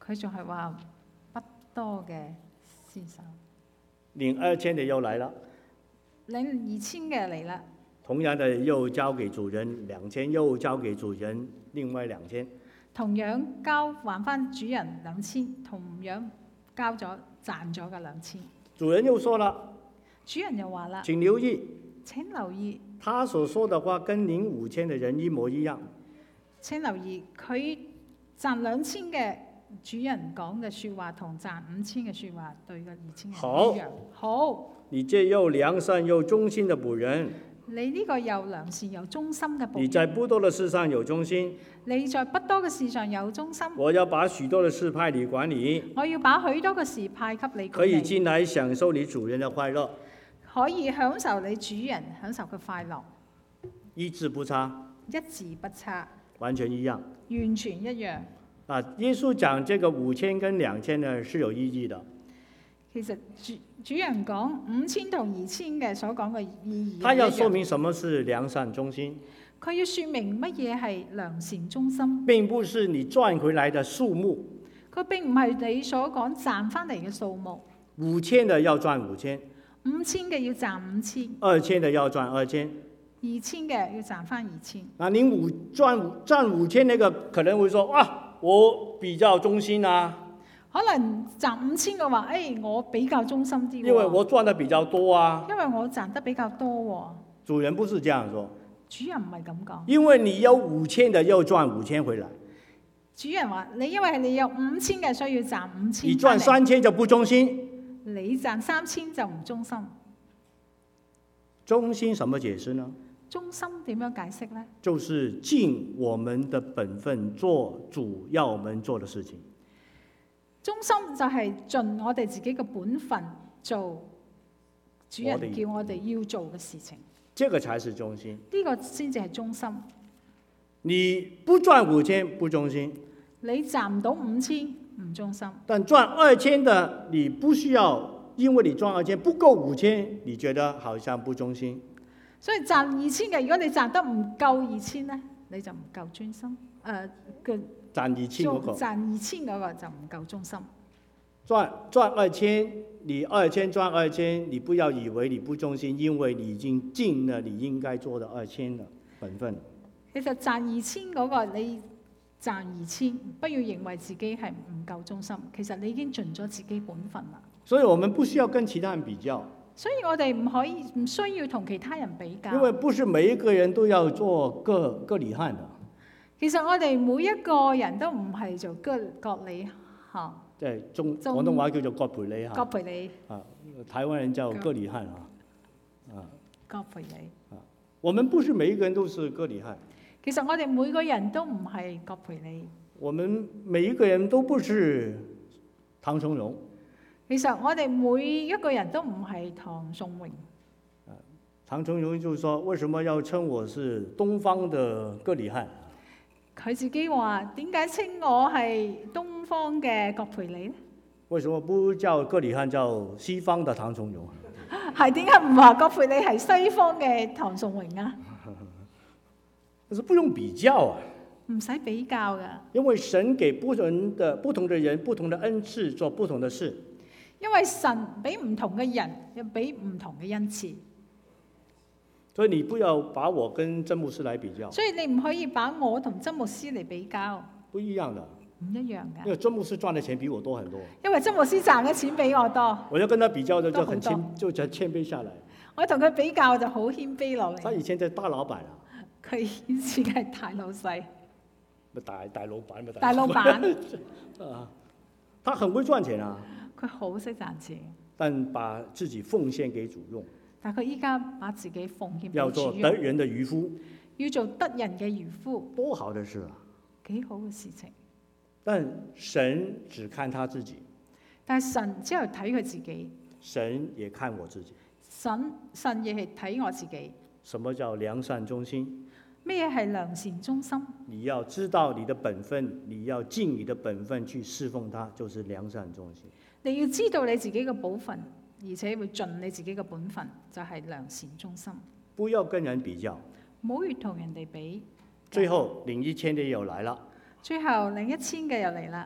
Speaker 2: 佢仲係話不多嘅施捨。
Speaker 1: 領2000的又來了，
Speaker 2: 領2000嘅嚟啦，
Speaker 1: 同樣的又交給主人2000，又交給主人另外2000。
Speaker 2: 同樣交還翻主人2000，同樣交咗賺咗嘅2000。
Speaker 1: 主人又說了，
Speaker 2: 主人又話啦，
Speaker 1: 請留意，
Speaker 2: 請留意，
Speaker 1: 他所說的話跟領5000的人一模一樣。
Speaker 2: 請留意，佢賺2000嘅主人講嘅説話同賺5000嘅説話對嘅2000人一樣。好，
Speaker 1: 你這又良善又忠心的僕人，
Speaker 2: 你呢個又良善又忠心嘅僕人，
Speaker 1: 你在不多的事上有忠心，
Speaker 2: 你在不多嘅事上有忠心，
Speaker 1: 我要把許多的事派你管理，
Speaker 2: 我要把許多嘅事派給你管理，
Speaker 1: 可以進來享受你主人的快樂，
Speaker 2: 可以享受你主人享受嘅快樂，
Speaker 1: 一字不差，
Speaker 2: 一字不差，
Speaker 1: 完全一樣。
Speaker 2: 完全一樣。
Speaker 1: 啊，耶穌講這個5000跟2000呢是有意義的。
Speaker 2: 其實主人講5000同2000嘅所講嘅意義，
Speaker 1: 他要說明什麼是良善忠心。
Speaker 2: 佢要説明乜嘢係良善忠心。
Speaker 1: 並不是你賺回來的數目。
Speaker 2: 佢並唔係你所講賺翻嚟嘅數目。
Speaker 1: 5000的要賺5000，
Speaker 2: 5000嘅要賺5000
Speaker 1: ，2000的要賺2000，
Speaker 2: 2000嘅要賺翻2000。
Speaker 1: 那你賺5000那個可能會說啊，我比較忠心啊。
Speaker 2: 可能賺5000嘅話，我比較忠心啲喎，
Speaker 1: 因為我賺得比較多啊。
Speaker 2: 因為我賺得比較多喎。
Speaker 1: 主人不是這樣說，
Speaker 2: 主人唔係咁講。
Speaker 1: 因為你有5000的要賺5000回來。
Speaker 2: 主人話：因為你有5000嘅，所以要賺5000。
Speaker 1: 你賺3000就不忠心。
Speaker 2: 你賺3000就唔忠心。
Speaker 1: 忠心什麼解釋呢？
Speaker 2: 忠心點樣解釋呢？
Speaker 1: 就是盡我們的本分，做主要我們做的事情。
Speaker 2: 忠心就係盡我哋自己嘅本分做主人叫我哋要做嘅事情。
Speaker 1: 這個才是忠心。
Speaker 2: 呢個先至係忠心。
Speaker 1: 你不賺5000不忠心，
Speaker 2: 你賺唔到5000唔忠心。
Speaker 1: 但賺2000的你不需要，因為你賺2000不夠5000，你覺得好像不忠心。
Speaker 2: 所以賺2000嘅，如果你賺得唔夠2000呢，你就唔夠專心。
Speaker 1: 賺2000嗰個，
Speaker 2: 賺2000嗰個就唔夠忠心。
Speaker 1: 賺2000，你2000賺2000，你不要以為你不忠心，因為你已經盡了你應該做的2000的本分。
Speaker 2: 其實賺2000嗰個你賺2000，不要認為自己係唔夠忠心。其實你已經盡咗自己本分啦。
Speaker 1: 所以我們不需要跟其他人比較。
Speaker 2: 所以我哋唔需要同其他人比較。
Speaker 1: 因為不是每一個人都要做割禮漢的。
Speaker 2: 其實我哋每一個人都唔係做割禮嚇。
Speaker 1: 即係廣東話叫做葛培理嚇。
Speaker 2: 葛培理。
Speaker 1: 啊，台灣人叫割禮漢啊。
Speaker 2: 葛培理。
Speaker 1: 啊，我們不是每一個人都是割禮漢。
Speaker 2: 其實我哋每個人都唔係葛培理。
Speaker 1: 我們每一個人都不是唐崇榮。
Speaker 2: 其實我哋每一個人都唔係唐崇榮。
Speaker 1: 唐崇榮就說：為什麼要稱我是東方的割禮漢？
Speaker 2: 佢自己話：點解稱我係東方嘅葛培理呢？
Speaker 1: 為什麼不叫割禮漢，叫西方的唐崇榮？
Speaker 2: 係點解唔話葛培理係西方嘅唐崇榮啊？
Speaker 1: 但是不用比較啊。
Speaker 2: 唔使比較㗎。
Speaker 1: 因為神給不同的人不同的恩賜做不同的事。
Speaker 2: 因為神俾唔同嘅人，又俾唔同嘅恩賜。
Speaker 1: 所以你不要把我跟曾牧師來比較。
Speaker 2: 所以你唔可以把我同曾牧師嚟比較。
Speaker 1: 不一樣的。
Speaker 2: 唔一樣㗎。
Speaker 1: 因為曾牧師賺的錢比我多很多。
Speaker 2: 因為曾牧師賺嘅錢比我多。
Speaker 1: 我要跟他比較就很謙卑下來。
Speaker 2: 我同佢比較就好謙卑落嚟。
Speaker 1: 他以前係大老闆啊。
Speaker 2: 佢以前係大老細。
Speaker 1: 大老闆咪
Speaker 2: 大老闆。
Speaker 1: 啊，他很會賺錢啊。
Speaker 2: 佢好識賺錢。
Speaker 1: 但把自己奉獻給主用。
Speaker 2: 但佢依家把自己奉獻俾主用。
Speaker 1: 要做得人的漁夫。
Speaker 2: 要做得人嘅漁夫。
Speaker 1: 多好的事啊！
Speaker 2: 幾好嘅事情。
Speaker 1: 但神只看他自己。
Speaker 2: 但係神只係睇佢自己。
Speaker 1: 神也看我自己。
Speaker 2: 神亦係睇我自己。
Speaker 1: 什麼叫良善忠心？
Speaker 2: 咩係良善忠心？
Speaker 1: 你要知道你的本分，你要盡你的本分去侍奉他，就是良善忠心。
Speaker 2: 你要知道你自己嘅本分，而且會盡你自己嘅本分，就係良善忠心。
Speaker 1: 不要跟人比較。
Speaker 2: 唔好越同人哋比。
Speaker 1: 最後領1000的又來了。
Speaker 2: 最後領1000嘅又嚟啦。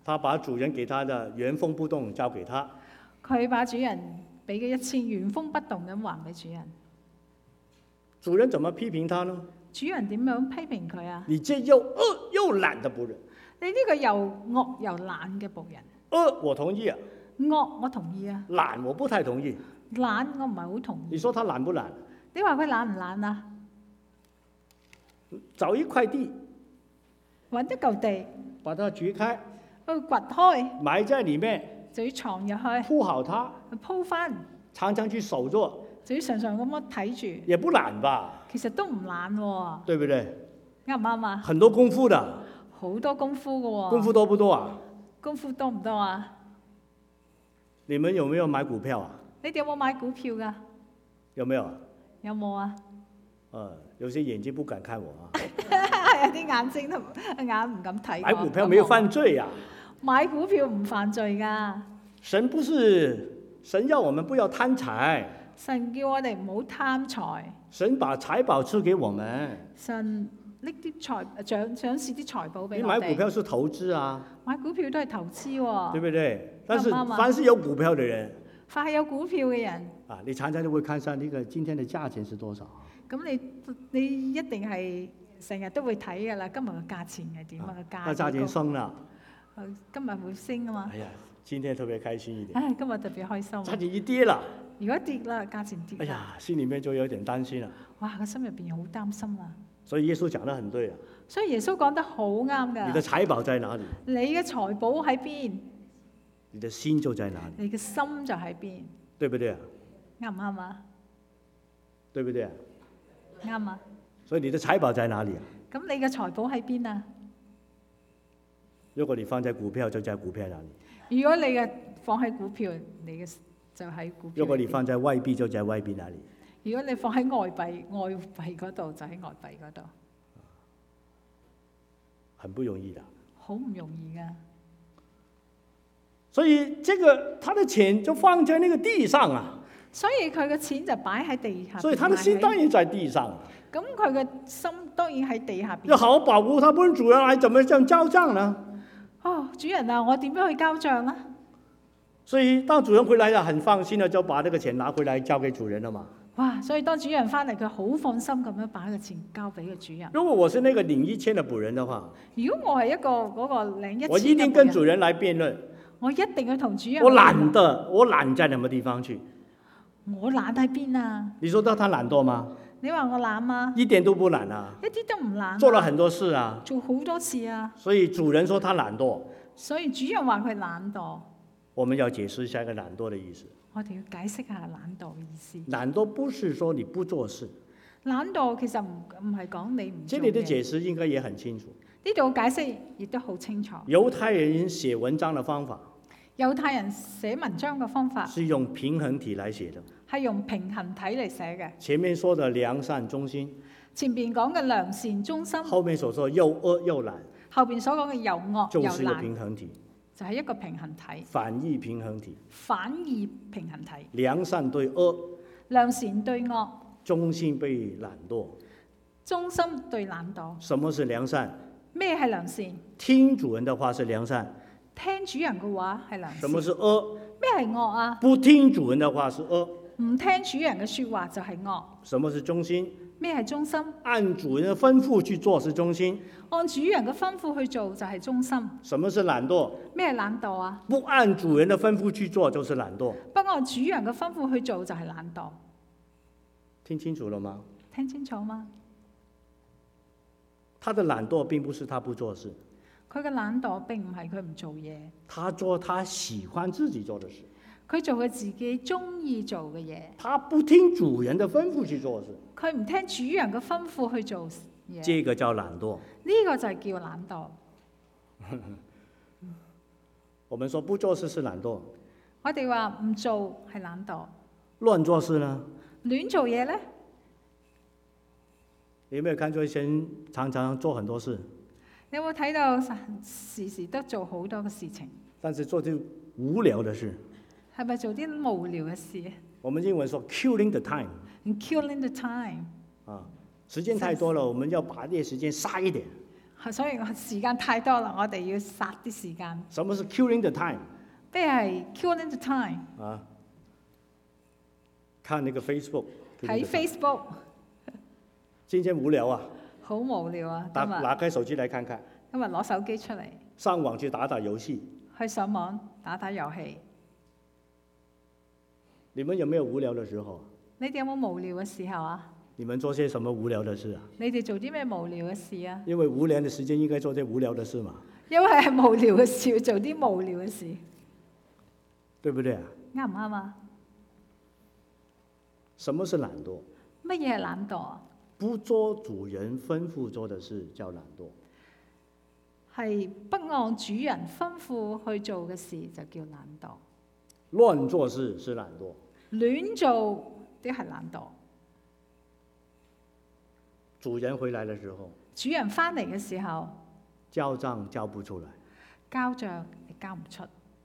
Speaker 1: 他把主人給他的原封不動交給他。
Speaker 2: 佢把主人俾嘅1000原封不動咁還俾主人。
Speaker 1: 主人怎麼批評他呢？
Speaker 2: 主人點樣批評佢啊？
Speaker 1: 你這又惡又懶的僕人。
Speaker 2: 你呢個又惡又懶嘅僕人。
Speaker 1: 惡我同意啊，
Speaker 2: 惡我同意啊，
Speaker 1: 懶我不太同意。
Speaker 2: 懶我唔係好同意。
Speaker 1: 你說他懶不懶？
Speaker 2: 你話佢懶唔懶啊？
Speaker 1: 找一塊地，
Speaker 2: 揾一嚿地，
Speaker 1: 把它掘開，
Speaker 2: 去掘開，
Speaker 1: 埋在裡面，
Speaker 2: 就要藏入去，
Speaker 1: 鋪好它，
Speaker 2: 去鋪翻，
Speaker 1: 常常去守着，
Speaker 2: 就要常常咁樣睇住。
Speaker 1: 也不懶吧？
Speaker 2: 其實都唔懶喎，
Speaker 1: 對不對？
Speaker 2: 啱唔啱啊？
Speaker 1: 很多功夫的，
Speaker 2: 好多功夫嘅喎。
Speaker 1: 功夫多不多啊？
Speaker 2: 功夫多唔多啊？
Speaker 1: 你們有沒有買股票啊？
Speaker 2: 你哋有冇買股票㗎？
Speaker 1: 有沒有？
Speaker 2: 有冇啊？
Speaker 1: 有些眼睛不敢看我啊。
Speaker 2: 有啲眼睛都眼唔敢睇我。
Speaker 1: 買股票沒有犯罪呀、
Speaker 2: 買股票唔犯罪㗎。
Speaker 1: 神要我們不要貪財。
Speaker 2: 神叫我哋唔好貪財。
Speaker 1: 神把財寶賜給我們。
Speaker 2: 神拎啲獎賞賜啲財寶俾我哋。
Speaker 1: 你買股票是投資啊。
Speaker 2: 買股票都係投資喎。
Speaker 1: 對不對？但是凡是有股票的人，
Speaker 2: 凡係有股票嘅人，
Speaker 1: 你常常都會看上呢個今天的價錢是多少。
Speaker 2: 咁你一定係成日都會睇㗎啦。今日嘅價錢係點啊？個
Speaker 1: 價錢升啦。
Speaker 2: 今日會升啊嘛。
Speaker 1: 哎呀，今天特別開心一點。
Speaker 2: 唉，今日特別開心。
Speaker 1: 價錢一跌啦。
Speaker 2: 如果跌啦，價錢跌。
Speaker 1: 哎呀，心裡面就有點擔心啦。
Speaker 2: 哇，個心入邊好擔心啊。
Speaker 1: 所以耶穌講得很對啊。
Speaker 2: 所以耶穌講得好啱㗎。
Speaker 1: 你的財寶在哪裡？
Speaker 2: 你嘅財寶喺邊？
Speaker 1: 你的心就在哪裡？
Speaker 2: 你嘅心就喺邊？
Speaker 1: 對不對啊？
Speaker 2: 啱唔啱啊？
Speaker 1: 對不對啊？
Speaker 2: 啱啊！
Speaker 1: 所以你的財寶在哪裡啊？
Speaker 2: 咁你嘅財寶喺邊啊？
Speaker 1: 如果你放在股票，就在股票那裡。
Speaker 2: 如果你嘅放喺股票，你嘅就喺股票。
Speaker 1: 如果你放在外幣，就在外幣那裡。
Speaker 2: 如果你放喺外幣嗰度，就喺外幣嗰度。
Speaker 1: 很不容易的。
Speaker 2: 好唔容易㗎。
Speaker 1: 所以他的錢就放在那個地上啊。
Speaker 2: 所以佢嘅錢就擺喺地下。
Speaker 1: 所以他的心當然在地上。
Speaker 2: 咁佢嘅心當然喺地下邊。
Speaker 1: 要好好保護他，不然主人來怎麼這樣交賬呢？
Speaker 2: 哦，主人啊，我點樣去交賬啊？
Speaker 1: 所以當主人回來了，很放心的就把這個錢拿回來交給主人了嘛。
Speaker 2: 哇！所以當主人翻嚟，佢好放心咁樣把個錢交俾個主人。
Speaker 1: 如果我是那個領1000的僕人的話，
Speaker 2: 如果我係一個嗰個領1000，
Speaker 1: 我一定跟主人來辯論。
Speaker 2: 我一定要同主人。
Speaker 1: 我懶在什麼地方去？
Speaker 2: 我懶喺邊啊？
Speaker 1: 你說他懶惰嗎？
Speaker 2: 你話我懶嗎？
Speaker 1: 一點都不懶啊！
Speaker 2: 一啲都唔懶。
Speaker 1: 做了很多事啊。
Speaker 2: 做好多次啊。
Speaker 1: 所以主人說他懶惰。
Speaker 2: 所以主人話佢懶惰。
Speaker 1: 我們要解釋一下一個懶惰的意思。
Speaker 2: 我哋要解釋下懶惰嘅意思。
Speaker 1: 懶惰不是說你不做事。
Speaker 2: 懶惰其實唔係講你唔做嘢。
Speaker 1: 這裡的解釋應該也很清楚。
Speaker 2: 呢度解釋亦都好清楚。
Speaker 1: 猶太人寫文章的方法。
Speaker 2: 猶太人寫文章嘅方法。
Speaker 1: 是用平衡體來寫的。
Speaker 2: 係用平衡體嚟寫嘅。
Speaker 1: 前面說的良善忠心。
Speaker 2: 前邊講嘅良善忠心。
Speaker 1: 後面所說又惡又懶。
Speaker 2: 後邊所講嘅又惡又懶。
Speaker 1: 就是一個平衡體。
Speaker 2: 就係一個平衡體。
Speaker 1: 反義平衡體。
Speaker 2: 反義平衡體。
Speaker 1: 良善對惡。
Speaker 2: 良善對惡。
Speaker 1: 忠心對懶惰。
Speaker 2: 忠心對懶惰。
Speaker 1: 什麼是良善？
Speaker 2: 咩係良善？
Speaker 1: 聽主人的話是良善。
Speaker 2: 聽主人嘅話係良善。
Speaker 1: 什麼是惡？
Speaker 2: 咩係惡啊？
Speaker 1: 不聽主人的話是惡。
Speaker 2: 唔聽主人嘅説話就係惡。
Speaker 1: 什麼是忠心？
Speaker 2: 咩係忠心？
Speaker 1: 按主人的吩咐去做是忠心。
Speaker 2: 按主人嘅吩咐去做就係忠心。
Speaker 1: 什麼是懶惰？
Speaker 2: 咩係懶惰啊？
Speaker 1: 不按主人的吩咐去做就是懶惰。
Speaker 2: 不按主人嘅吩咐去做就係懶惰。
Speaker 1: 聽清楚了嗎？
Speaker 2: 聽清楚嗎？
Speaker 1: 他的懶惰並不是他不做事。
Speaker 2: 佢嘅懶惰並唔係佢唔做嘢。
Speaker 1: 他做他喜歡自己做的事。
Speaker 2: 佢做佢自己中意做嘅嘢。
Speaker 1: 他不聽主人的吩咐去做事。
Speaker 2: 佢唔聽主人嘅吩咐去做嘢。
Speaker 1: 這個叫懶惰。
Speaker 2: 呢個就係叫懶惰。
Speaker 1: 我們說不做事是懶惰。
Speaker 2: 我哋話唔做係懶惰。
Speaker 1: 亂做事呢？
Speaker 2: 亂做嘢咧？
Speaker 1: 你有沒有看出一些人常常做很多事？
Speaker 2: 你有冇睇到時時都做好多嘅事情？
Speaker 1: 但是做啲無聊的事。
Speaker 2: 係咪做啲無聊嘅事？
Speaker 1: 我們英文說 killing the time。
Speaker 2: killing the time。
Speaker 1: 時間太多了，我們要把啲時間殺一點。
Speaker 2: 所以時間太多啦，我哋要殺啲時間。
Speaker 1: 什麼是 killing the time？
Speaker 2: 咩係 killing the time？
Speaker 1: 啊，看那個 Facebook。
Speaker 2: 睇 Facebook。
Speaker 1: 今天無聊啊，
Speaker 2: 好無聊啊！今日
Speaker 1: 拿開手機來看看。
Speaker 2: 今日攞手機出嚟。
Speaker 1: 上網去打打遊戲。
Speaker 2: 去上網打打遊戲。
Speaker 1: 你們有沒有無聊的時候？
Speaker 2: 你哋有冇無聊嘅時候啊？
Speaker 1: 你們做些什麼無聊的事啊？
Speaker 2: 你哋做啲咩無聊嘅事啊？
Speaker 1: 因為無聊的時間應該做些無聊的事嘛。
Speaker 2: 因為係無聊嘅事，要做啲無聊嘅事，
Speaker 1: 對不對啊？
Speaker 2: 啱唔啱啊？
Speaker 1: 什麼是懶惰？
Speaker 2: 乜嘢係懶惰啊？
Speaker 1: 不做主人吩咐做的事叫懶惰。
Speaker 2: 係不按主人吩咐去做嘅事就叫懶惰。
Speaker 1: 亂做事是懶惰。
Speaker 2: 亂做啲係懶惰。
Speaker 1: 主人回來的時候，
Speaker 2: 主人翻嚟嘅時候，
Speaker 1: 交賬交不出來，
Speaker 2: 交賬你交唔出。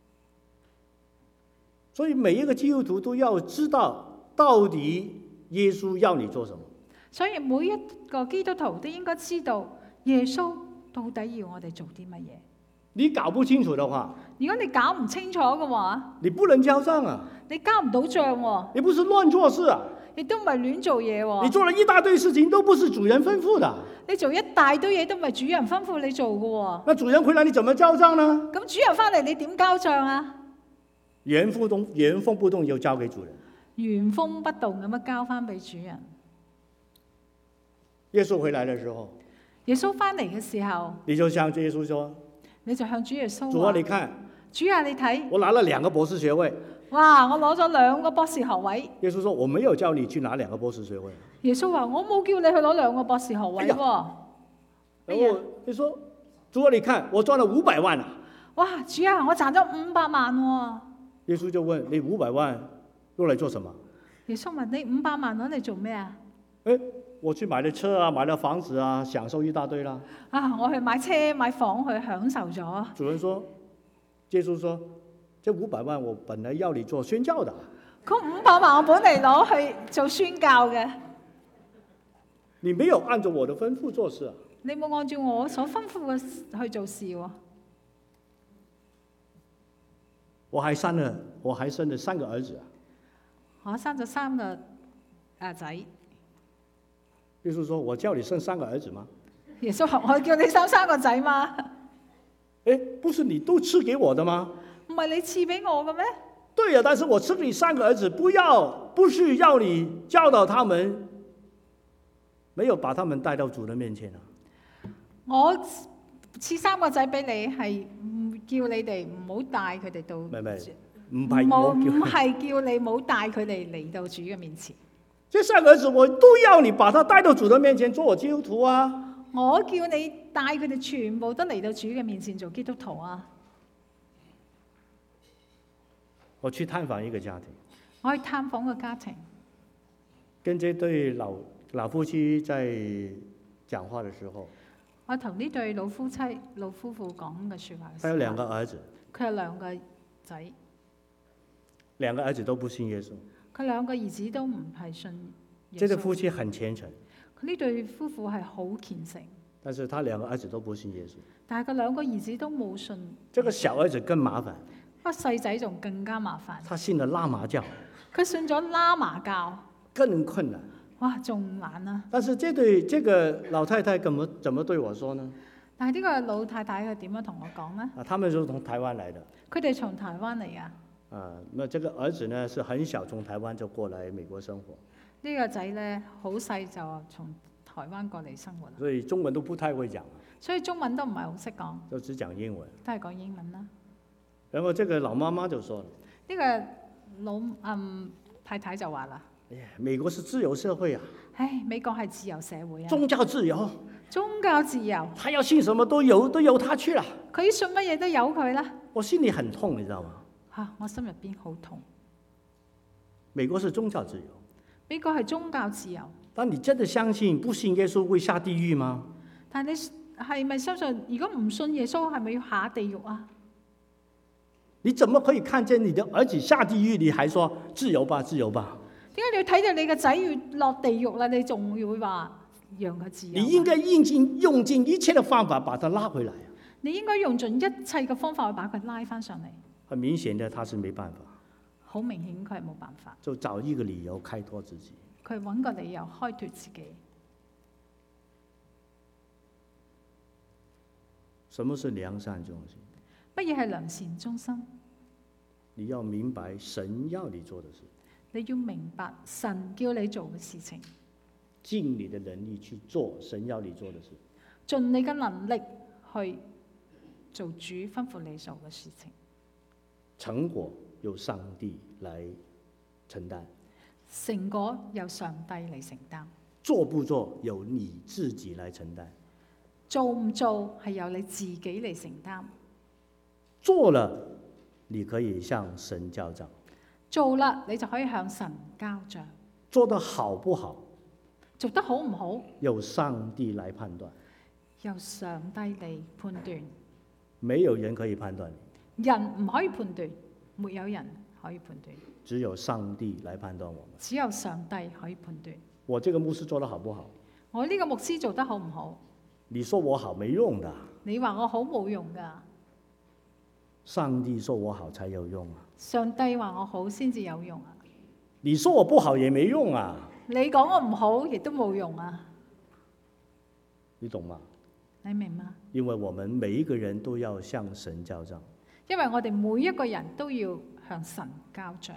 Speaker 1: 所以每一個基督徒都要知道到底耶穌要你做什麼。
Speaker 2: 所以每一個基督徒都應該知道耶穌到底要我哋做啲乜嘢。
Speaker 1: 你搞不清楚的話，
Speaker 2: 如果你搞唔清楚嘅話，
Speaker 1: 你不能交賬啊！
Speaker 2: 你交唔到賬喎。
Speaker 1: 你不是亂做事啊！
Speaker 2: 亦都唔係亂做嘢喎。
Speaker 1: 你做了一大堆事情都不是主人吩咐的。
Speaker 2: 你做一大堆嘢都唔係主人吩咐你做嘅喎。
Speaker 1: 那主人回來你怎麼交賬呢？
Speaker 2: 咁主人翻嚟你點交賬啊？
Speaker 1: 原封不動就交給主人。
Speaker 2: 原封不動咁樣交翻俾主人。
Speaker 1: 耶穌回來的時候，
Speaker 2: 耶穌翻嚟嘅時候，
Speaker 1: 你就向耶穌說，
Speaker 2: 你就向主耶穌話：
Speaker 1: 主啊，你看，
Speaker 2: 主啊，你睇，
Speaker 1: 我拿了2個博士學位。
Speaker 2: 哇！我攞咗2個博士學位。
Speaker 1: 耶穌說：我沒有叫你去拿2個博士學位。
Speaker 2: 耶穌話：我冇叫你去攞2個博士學位喎。
Speaker 1: 然後你說：主啊，你看，我賺了500萬啊！
Speaker 2: 哇！主啊，我賺咗500萬喎。
Speaker 1: 耶穌就問你500萬用來做什麼？
Speaker 2: 耶穌問你500萬攞嚟做咩啊？
Speaker 1: 我去買了車啊，買了房子啊，享受一大堆啦。
Speaker 2: 啊！我去買車買房去享受咗。
Speaker 1: 主人說，耶穌說，這500萬我本來要你做宣教的。
Speaker 2: 嗰500萬我本嚟攞去做宣教嘅。
Speaker 1: 你沒有按照我的吩咐做事啊！
Speaker 2: 你冇按照我所吩咐嘅去做事喎。
Speaker 1: 我還生了3個兒子啊！
Speaker 2: 我生咗3個仔。
Speaker 1: 耶穌說：我叫你生3個兒子嗎？
Speaker 2: 耶穌話：我叫你生3個仔嘛。
Speaker 1: 不是你都賜給我的嗎？
Speaker 2: 唔係你賜俾我嘅咩？
Speaker 1: 對呀，但是我賜給你3個兒子，不是要你教導他們，沒有把他們帶到主的面前啊。
Speaker 2: 我賜3個仔俾你，係唔叫你哋唔好帶佢哋到，唔係叫你唔好帶佢哋嚟到主嘅面前。
Speaker 1: 這3個兒子我都要你把他帶到主的面前做我基督徒啊！
Speaker 2: 我叫你帶佢哋全部都嚟到主嘅面前做基督徒啊！
Speaker 1: 我去探訪一個家庭，
Speaker 2: 我去探訪個家庭，
Speaker 1: 跟這對老夫妻在講話的時候，
Speaker 2: 我同呢對老夫婦講嘅説話。
Speaker 1: 他有2個兒子，
Speaker 2: 佢有2個仔
Speaker 1: ，2個兒子都不信耶穌。
Speaker 2: 佢2個兒子都唔係信耶穌。
Speaker 1: 這對夫妻很虔誠。
Speaker 2: 佢呢對夫婦係好虔誠。
Speaker 1: 但是他2個兒子都不信耶穌。
Speaker 2: 但係佢2個兒子都冇信。
Speaker 1: 這個小兒子更麻煩。
Speaker 2: 個細仔仲更加麻煩。
Speaker 1: 他信了喇嘛教。
Speaker 2: 佢信咗喇嘛教。
Speaker 1: 更困難。
Speaker 2: 哇，仲難啊！
Speaker 1: 但是這個老太太怎麼對我說呢？
Speaker 2: 但係呢個老太太佢點樣同我講呢？
Speaker 1: 他們是從台灣來的。
Speaker 2: 佢哋從台灣嚟啊。
Speaker 1: 那這個兒子呢，是很小從台灣就過來美國生活。
Speaker 2: 呢個仔呢，好細就從台灣過嚟生活。
Speaker 1: 所以中文都不太會講。
Speaker 2: 所以中文都唔係好識講。
Speaker 1: 都只講英文。
Speaker 2: 都係講英文啦。
Speaker 1: 然後這個老媽媽就說：
Speaker 2: 呢個老太太就話啦：
Speaker 1: 美國是自由社會啊！
Speaker 2: 唉，美國係自由社會啊！
Speaker 1: 宗教自由。
Speaker 2: 宗教自由。
Speaker 1: 他要信什麼都由他去了。
Speaker 2: 佢信乜嘢都由佢啦。
Speaker 1: 我心裡很痛，你知道嗎？
Speaker 2: 我心入邊好痛。
Speaker 1: 美國是宗教自由。
Speaker 2: 美國係宗教自由。
Speaker 1: 但你真的相信不信耶穌會下地獄嗎？
Speaker 2: 但你係咪相信？如果唔信耶穌，係咪要下地獄啊？
Speaker 1: 你怎麼可以看見你的兒子下地獄，你還說自由吧，自由吧？
Speaker 2: 點解你要睇到你個仔要落地獄啦？你仲會話讓佢自由。
Speaker 1: 你應該用盡一切的方法把他拉回來。
Speaker 2: 你應該用盡一切嘅方法去把佢拉翻上嚟。
Speaker 1: 很明顯的，他是沒辦法。
Speaker 2: 好明顯佢係冇辦法。
Speaker 1: 就找一個理由開脫自己。
Speaker 2: 佢揾個理由開脫自己。
Speaker 1: 什麼是良善忠心？
Speaker 2: 乜嘢係良善忠心？
Speaker 1: 你要明白神要你做的事。
Speaker 2: 你要明白神叫你做嘅事情。
Speaker 1: 盡你的能力去做神要你做的事。
Speaker 2: 盡你嘅能力去做主吩咐你做嘅事情。
Speaker 1: 成果由上帝來承擔。
Speaker 2: 成果由上帝嚟承擔。
Speaker 1: 做不做由你自己來承擔。
Speaker 2: 做唔做係由你自己嚟承擔。
Speaker 1: 做了，你可以向神交賬。
Speaker 2: 做啦，你就可以向神交賬。
Speaker 1: 做得好不好？
Speaker 2: 做得好唔好？
Speaker 1: 由上帝來判斷。
Speaker 2: 由上帝嚟判斷。
Speaker 1: 沒有人可以判斷你。
Speaker 2: 人唔可以判斷，沒有人可以判斷。
Speaker 1: 只有上帝來判斷我們。
Speaker 2: 只有上帝可以判斷。
Speaker 1: 我這個牧師做得好不好？
Speaker 2: 我呢個牧師做得好唔好？
Speaker 1: 你說我好沒用的。
Speaker 2: 你話我好冇用㗎。
Speaker 1: 上帝說我好才有用啊。
Speaker 2: 上帝話我好先至有用啊。
Speaker 1: 你說我不好也沒用啊。
Speaker 2: 你講我唔好亦都冇用啊。
Speaker 1: 你懂嗎？
Speaker 2: 你明嗎？
Speaker 1: 因為我們每一個人都要向神交賬。
Speaker 2: 因為我哋每一個人都要向神交賬。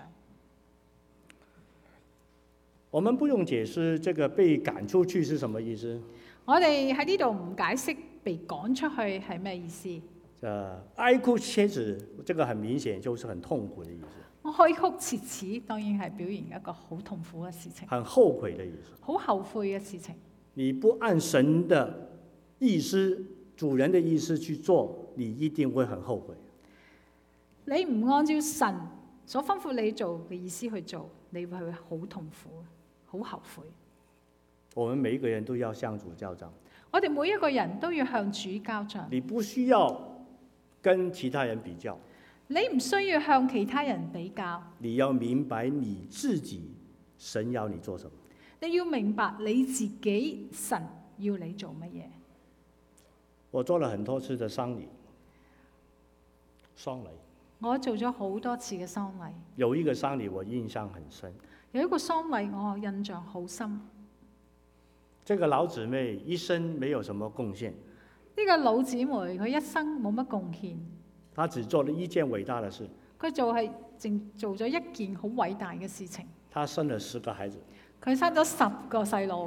Speaker 1: 我們不用解釋這個被趕出去是什麼意思。
Speaker 2: 我哋喺呢度唔解釋被趕出去係咩意思。
Speaker 1: 哀哭切齒，這個很明顯就是很痛苦的意思。
Speaker 2: 哀哭切齒當然係表現一個好痛苦嘅事情。
Speaker 1: 很後悔的意思。
Speaker 2: 好後悔嘅事情。
Speaker 1: 你不按神的意思、主人的意思去做，你一定會很後悔。
Speaker 2: 你唔按照神所吩咐你做嘅意思去做，你會好痛苦、好後悔。
Speaker 1: 我們每一個人都要向主交賬。
Speaker 2: 我哋每一個人都要向主交賬。
Speaker 1: 你不需要跟其他人比較。
Speaker 2: 你唔需要向其他人比較。
Speaker 1: 你要明白你自己，神要你做什麼。
Speaker 2: 你要明白你自己，神要你做乜嘢。
Speaker 1: 我做了很多次的喪禮。
Speaker 2: 我做咗好多次嘅喪禮。
Speaker 1: 有一個喪禮我印象很深。
Speaker 2: 有一個喪禮我印象好深。
Speaker 1: 這個老姊妹一生沒有什麼貢獻。
Speaker 2: 呢個老姊妹佢一生冇乜貢獻。
Speaker 1: 她只做了一件偉大的事。
Speaker 2: 佢淨做咗一件好偉大嘅事情。
Speaker 1: 她生了10個孩子。
Speaker 2: 佢生咗10個細路。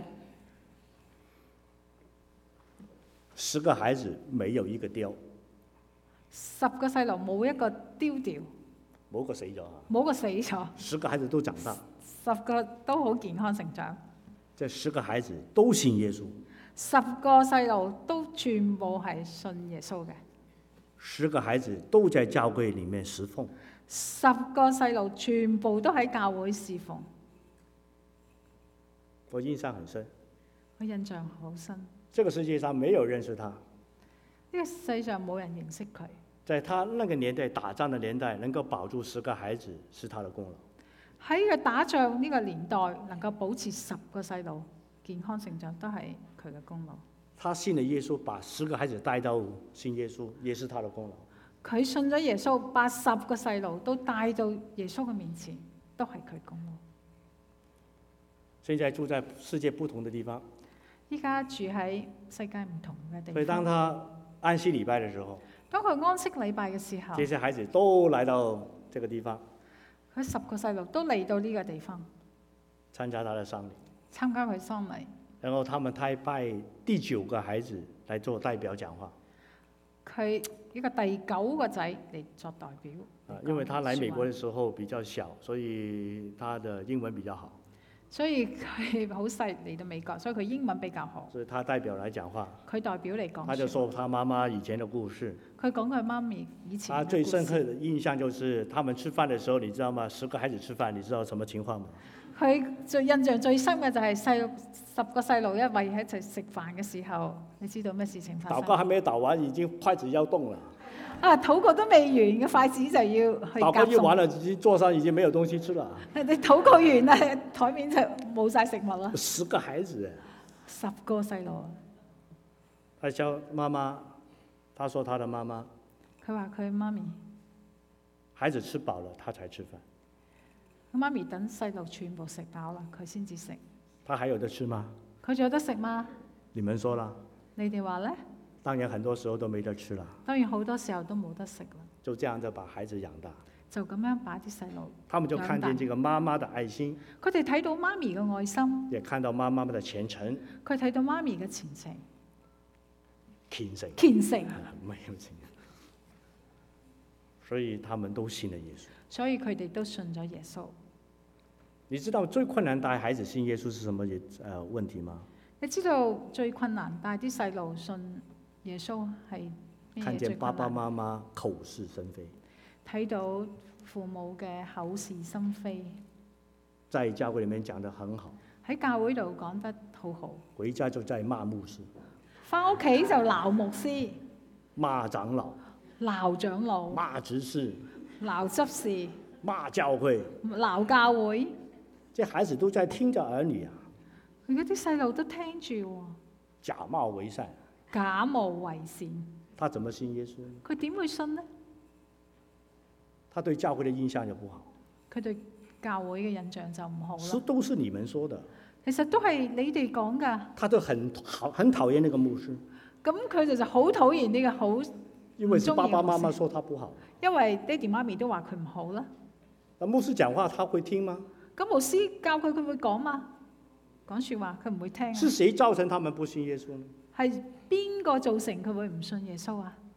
Speaker 1: 10個孩子沒有一個丟。
Speaker 2: 10個細路冇一個丟掉。
Speaker 1: 冇個死咗。
Speaker 2: 冇個死咗。
Speaker 1: 10個孩子都長大。
Speaker 2: 10個都好健康成長。
Speaker 1: 這10個孩子都信耶穌。
Speaker 2: 10個細路都全部係信耶穌嘅。
Speaker 1: 10個孩子都在教會裡面侍奉。
Speaker 2: 10個細路全部都喺教會侍奉。
Speaker 1: 我印象很深。
Speaker 2: 我印象好深。
Speaker 1: 這個世界上沒有認識他。
Speaker 2: 呢個世上冇人認識佢。
Speaker 1: 在他那個年代，打仗的年代，能夠保住10個孩子是他的功勞。
Speaker 2: 喺佢打仗呢個年代，能夠保持10個細路健康成長，都係佢嘅功勞。
Speaker 1: 他信了耶穌，把10個孩子帶到信耶穌，也是他的功勞。
Speaker 2: 佢信咗耶穌，把10個細路都帶到耶穌嘅面前，都係佢功勞。
Speaker 1: 現在住在世界不同的地方。
Speaker 2: 依家住喺世界唔同嘅地方。
Speaker 1: 所以當他安息禮拜嘅時候，
Speaker 2: 當佢安息禮拜嘅時候，
Speaker 1: 這些孩子都來到這個地方。
Speaker 2: 佢10個細路都嚟到呢個地方
Speaker 1: 參加他的喪禮，
Speaker 2: 參加佢喪禮。
Speaker 1: 然後他們派第9個孩子來做代表講話。
Speaker 2: 佢呢個第9個仔嚟作代表。
Speaker 1: 因為他來美國嘅時候比較小，所以他的英文比較好。
Speaker 2: 所以佢好細嚟到美國，所以佢英文比較好。
Speaker 1: 所以他代表來講話。
Speaker 2: 佢代表嚟講。
Speaker 1: 他就說他媽媽以前的故事。
Speaker 2: 佢講佢媽咪以前。
Speaker 1: 他最深刻的印象就是，他們吃飯的時候，你知道嗎？10個孩子吃飯，你知道什麼情況嗎？
Speaker 2: 佢最印象最深嘅就係10個細路一圍喺一齊食飯嘅時候，你知道咩事情發生？
Speaker 1: 禱告還沒禱完，已經筷子要動了。
Speaker 2: 啊！禱告都未完，嘅筷子就要去夾餸。
Speaker 1: 禱告一完了，桌上已經沒有東西吃了。
Speaker 2: 你禱告完啦，台面就冇晒食物啦。
Speaker 1: 10個孩子
Speaker 2: 10個細路。
Speaker 1: 他叫媽媽，他說他的媽媽，
Speaker 2: 佢話佢媽咪，
Speaker 1: 孩子吃飽了，他才吃飯。
Speaker 2: 佢媽咪等細路全部食飽啦，佢先至食。
Speaker 1: 他還有得吃嗎？
Speaker 2: 佢仲有得食嗎？
Speaker 1: 你們說啦。
Speaker 2: 你哋話呢？
Speaker 1: 當然很多時候都沒得吃了。
Speaker 2: 當然好多時候都冇得食啦。
Speaker 1: 就這樣子把孩子養大。
Speaker 2: 就咁樣把啲細路。
Speaker 1: 他們就看見這個媽媽的愛心。
Speaker 2: 佢哋睇到媽咪嘅愛心。
Speaker 1: 也看到媽媽的虔誠。
Speaker 2: 佢睇到媽咪嘅虔誠。
Speaker 1: 虔誠。
Speaker 2: 虔誠。
Speaker 1: 沒有虔誠。所以他們都信了耶穌。
Speaker 2: 所以佢哋都信咗耶穌。
Speaker 1: 你知道最困難帶孩子信耶穌是什麼問題嗎？
Speaker 2: 你知道最困難帶啲細路信耶穌係咩？
Speaker 1: 看見爸爸媽媽口是心非。
Speaker 2: 睇到父母嘅口是心非。
Speaker 1: 在教會裡面講得很好。
Speaker 2: 喺教會度講得好好。
Speaker 1: 回家就在罵牧師。
Speaker 2: 翻屋企就鬧牧師。
Speaker 1: 罵長老。
Speaker 2: 鬧長老。
Speaker 1: 罵執事。
Speaker 2: 鬧執事。
Speaker 1: 罵教會。
Speaker 2: 鬧教會。
Speaker 1: 這孩子都在聽着兒女啊。
Speaker 2: 而家啲細路都聽住喎。
Speaker 1: 假冒為善。
Speaker 2: 假冒為善。
Speaker 1: 他怎麼信耶穌？
Speaker 2: 佢點會信呢？
Speaker 1: 他對教會的印象就不好。
Speaker 2: 佢對教會嘅印象就唔好啦。
Speaker 1: 都是你們說的。
Speaker 2: 其實都係你哋講㗎。
Speaker 1: 他都很討厭那個牧師。
Speaker 2: 咁佢哋就好討厭呢個好。
Speaker 1: 因為是爸爸媽媽說他不好。
Speaker 2: 因為爹哋媽咪都話佢唔好啦。
Speaker 1: 那牧師講話，他會聽嗎？
Speaker 2: 咁牧師教佢，佢會講嗎？講説話佢唔會聽。
Speaker 1: 是誰造成他們不信耶穌呢？
Speaker 2: 係邊個造成佢會唔信耶穌啊？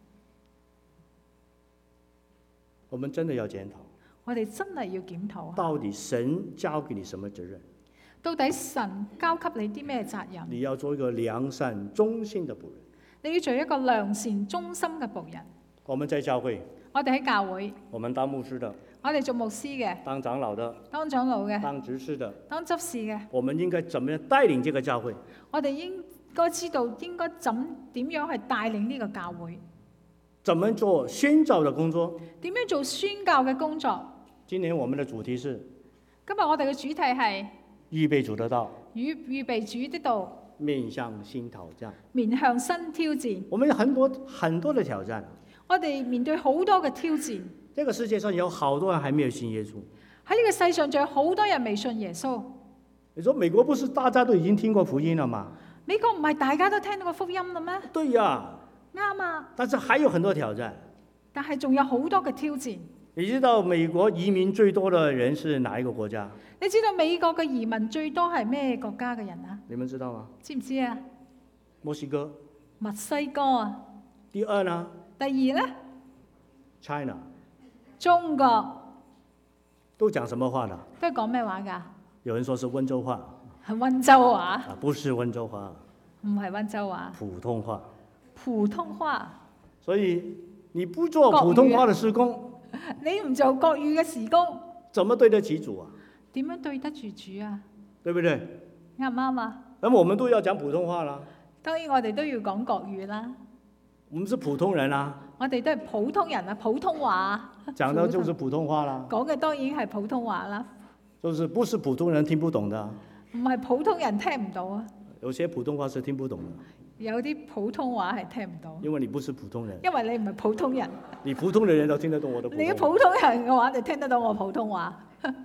Speaker 1: 我們真的要檢討。
Speaker 2: 我哋真係要檢討。
Speaker 1: 到底神交給你什麼責任？
Speaker 2: 到底神交給你啲咩責任？
Speaker 1: 你要做一個良善忠心的僕人。
Speaker 2: 你要做一個良善忠心嘅僕人。
Speaker 1: 我們在教會。
Speaker 2: 我哋喺教會。
Speaker 1: 我們當牧師的。
Speaker 2: 我哋做牧師嘅。
Speaker 1: 當長老的。
Speaker 2: 當長老嘅。
Speaker 1: 當執事的。
Speaker 2: 當執事嘅。
Speaker 1: 我們應該怎麼樣帶領這個教會？
Speaker 2: 我哋應該知道應該點樣去帶領呢個教會。
Speaker 1: 怎麼做宣教的工作？
Speaker 2: 點樣做宣教嘅工作？
Speaker 1: 今年我們的主題是。
Speaker 2: 今日我哋嘅主題係
Speaker 1: 預備主的道。
Speaker 2: 預備主的道。
Speaker 1: 面向新挑戰。
Speaker 2: 面向新挑戰。
Speaker 1: 我們有很多的挑戰。
Speaker 2: 我哋面對好多嘅挑戰。
Speaker 1: 這個世界上有好多人還沒有信耶穌。
Speaker 2: 喺呢個世上仲有好多人未信耶穌。
Speaker 1: 你說美國不是大家都已經聽過福音了嗎？
Speaker 2: 美國唔係大家都聽到過福音啦咩？
Speaker 1: 對呀。
Speaker 2: 啱啊。
Speaker 1: 但是還有很多挑戰。
Speaker 2: 但係仲有好多嘅挑戰。
Speaker 1: 你知道美國移民最多的人是哪一個國家？
Speaker 2: 你知道美國嘅移民最多係咩國家嘅人啊？
Speaker 1: 你們知道嗎？
Speaker 2: 知唔知啊？
Speaker 1: 墨西哥。
Speaker 2: 墨西哥啊。
Speaker 1: 第二呢？
Speaker 2: 第二呢
Speaker 1: ？China。
Speaker 2: 中國。
Speaker 1: 都講什麼話呢？
Speaker 2: 都係講咩話㗎？
Speaker 1: 有人說是溫州話。
Speaker 2: 係溫州話。
Speaker 1: 啊，不是溫州話。
Speaker 2: 唔係溫州話。
Speaker 1: 普通話。
Speaker 2: 普通話。
Speaker 1: 所以你不做普通話的事工，
Speaker 2: 你唔做國語嘅事工，
Speaker 1: 怎麼對得起主啊？
Speaker 2: 點樣對得住主啊？
Speaker 1: 對不對？
Speaker 2: 啱唔啱啊？
Speaker 1: 咁我們都要講普通話啦。
Speaker 2: 當然我哋都要講國語啦。
Speaker 1: 我們是普通人啊。
Speaker 2: 我哋都係普通人啊，普通話。
Speaker 1: 講的就是普通話啦。
Speaker 2: 講嘅當然係普通話啦。
Speaker 1: 就是不是普通人聽不懂的。
Speaker 2: 唔係普通人聽唔到啊。
Speaker 1: 有些普通話是聽不懂的。
Speaker 2: 有啲普通話係聽唔到。
Speaker 1: 因為你不是普通人。
Speaker 2: 因為你唔係普通人。
Speaker 1: 你普通的人都聽得懂我的普通話。
Speaker 2: 你普通人嘅話，就聽得到我普通話。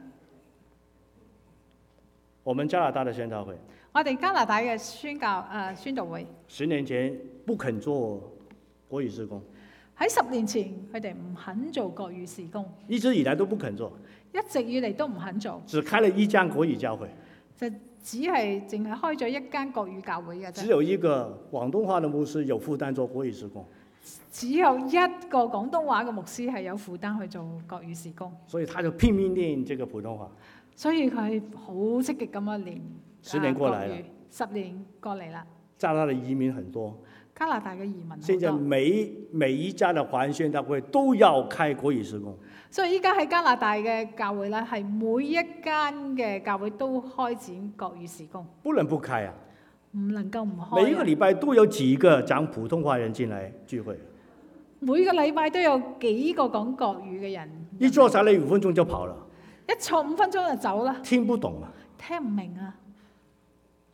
Speaker 1: 我們加拿大的宣教會。
Speaker 2: 我哋加拿大嘅宣道會。
Speaker 1: 10年前不肯做國語事工。
Speaker 2: 喺10年前，佢哋唔肯做國語事工。
Speaker 1: 一直以來都不肯做。
Speaker 2: 一直以嚟都唔肯做。
Speaker 1: 只開了一間國語教會。
Speaker 2: 就只係淨係開咗一間國語教會嘅啫。
Speaker 1: 只有一個廣東話嘅牧師有負擔做國語事工。
Speaker 2: 只有一個廣東話嘅牧師係有負擔去做國語事工。
Speaker 1: 所以他就拼命練這個普通話。
Speaker 2: 所以佢好積極咁樣練。
Speaker 1: 10年過來了。
Speaker 2: 10年過嚟啦。
Speaker 1: 加拿大的移民很多。
Speaker 2: 加拿大嘅移民好多。
Speaker 1: 現在每一家的華人宣教會都要開國語事工。所
Speaker 2: 以依家喺加拿大嘅教會咧，係每一間嘅教會都開展國語事工。不能不開啊！唔能夠唔開。每一個禮拜都有幾個講普通話人進來聚會。每個禮拜都有幾個講國語嘅人。一坐下嚟5分鐘就跑了。一坐5分鐘就走啦。聽不懂啊！聽唔明啊！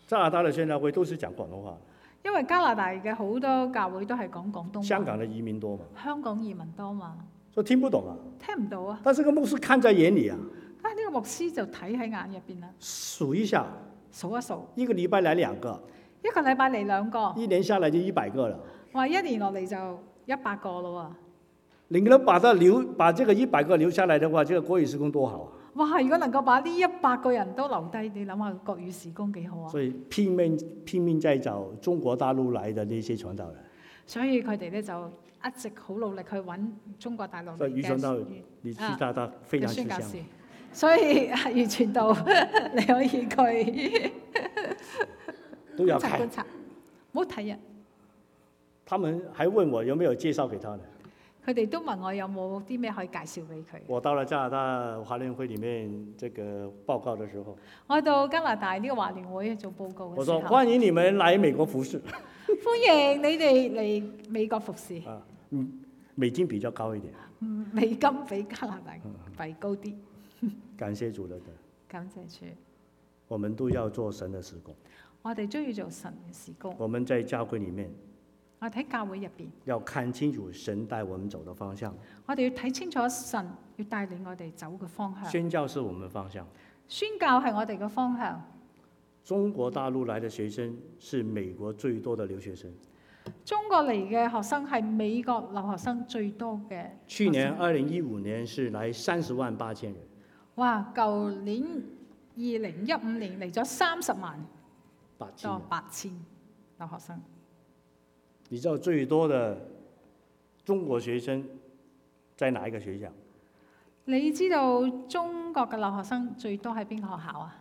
Speaker 1: 加拿大的宣教會都是講廣東話，
Speaker 2: 因為加拿大嘅好多教會都係講廣東話。
Speaker 1: 香港的移民多嘛，
Speaker 2: 香港移民多嘛，
Speaker 1: 所以聽不懂啊。
Speaker 2: 聽唔到啊！
Speaker 1: 但是個牧師看在眼裡啊，
Speaker 2: 呢個牧師就睇喺眼入邊啦，
Speaker 1: 數一下，
Speaker 2: 數一數，
Speaker 1: 一個禮拜來2個，
Speaker 2: 一個禮拜嚟2個，
Speaker 1: 一年下來就100個了。
Speaker 2: 話一年落嚟就100個咯
Speaker 1: 你能把這個100個留下來的話，這個國語事工多好啊！
Speaker 2: 喎！哇！如果能夠把呢100個人都留低，你諗下國語事工幾好啊！
Speaker 1: 所以拼命在找中國大陸來的那些傳道人。
Speaker 2: 所以佢哋咧就一直好努力去揾中國大陸
Speaker 1: 所以余傳道，你是他非常吃香。
Speaker 2: 所以余傳道，你可以去
Speaker 1: 都要
Speaker 2: 觀察，唔好睇人。
Speaker 1: 他們還問我有沒有介紹給他呢？
Speaker 2: 佢哋都問我有冇啲咩可以介紹俾佢。
Speaker 1: 我到了加拿大華聯會裡面這個報告的時候，
Speaker 2: 我到加拿大呢個華聯會做報告嘅時候，
Speaker 1: 我說歡迎你們來美國服侍。
Speaker 2: 歡迎你哋嚟美國服侍。
Speaker 1: 啊，美金比較高一點。
Speaker 2: 美金比加拿大幣高啲。
Speaker 1: 感謝主的，
Speaker 2: 感謝主。
Speaker 1: 我們都要做神的事工。
Speaker 2: 我哋都要做神嘅事工。
Speaker 1: 我們在教會裡面，
Speaker 2: 我哋喺教會入邊
Speaker 1: 要看清楚神帶我們走的方向。
Speaker 2: 我哋要睇清楚神要帶領我哋走嘅方向。
Speaker 1: 宣教是我們方向。
Speaker 2: 宣教係我哋嘅方向。
Speaker 1: 中國大陸來的學生是美國最多的留學生。
Speaker 2: 中國嚟嘅學生係美國留學生最多嘅。
Speaker 1: 去年2015年是來30萬8千人。
Speaker 2: 哇！舊年2015年嚟咗30萬多8000留學生。
Speaker 1: 你知道最多的中國學生在哪一個學校？
Speaker 2: 你知道中國嘅留學生最多喺邊個學校啊？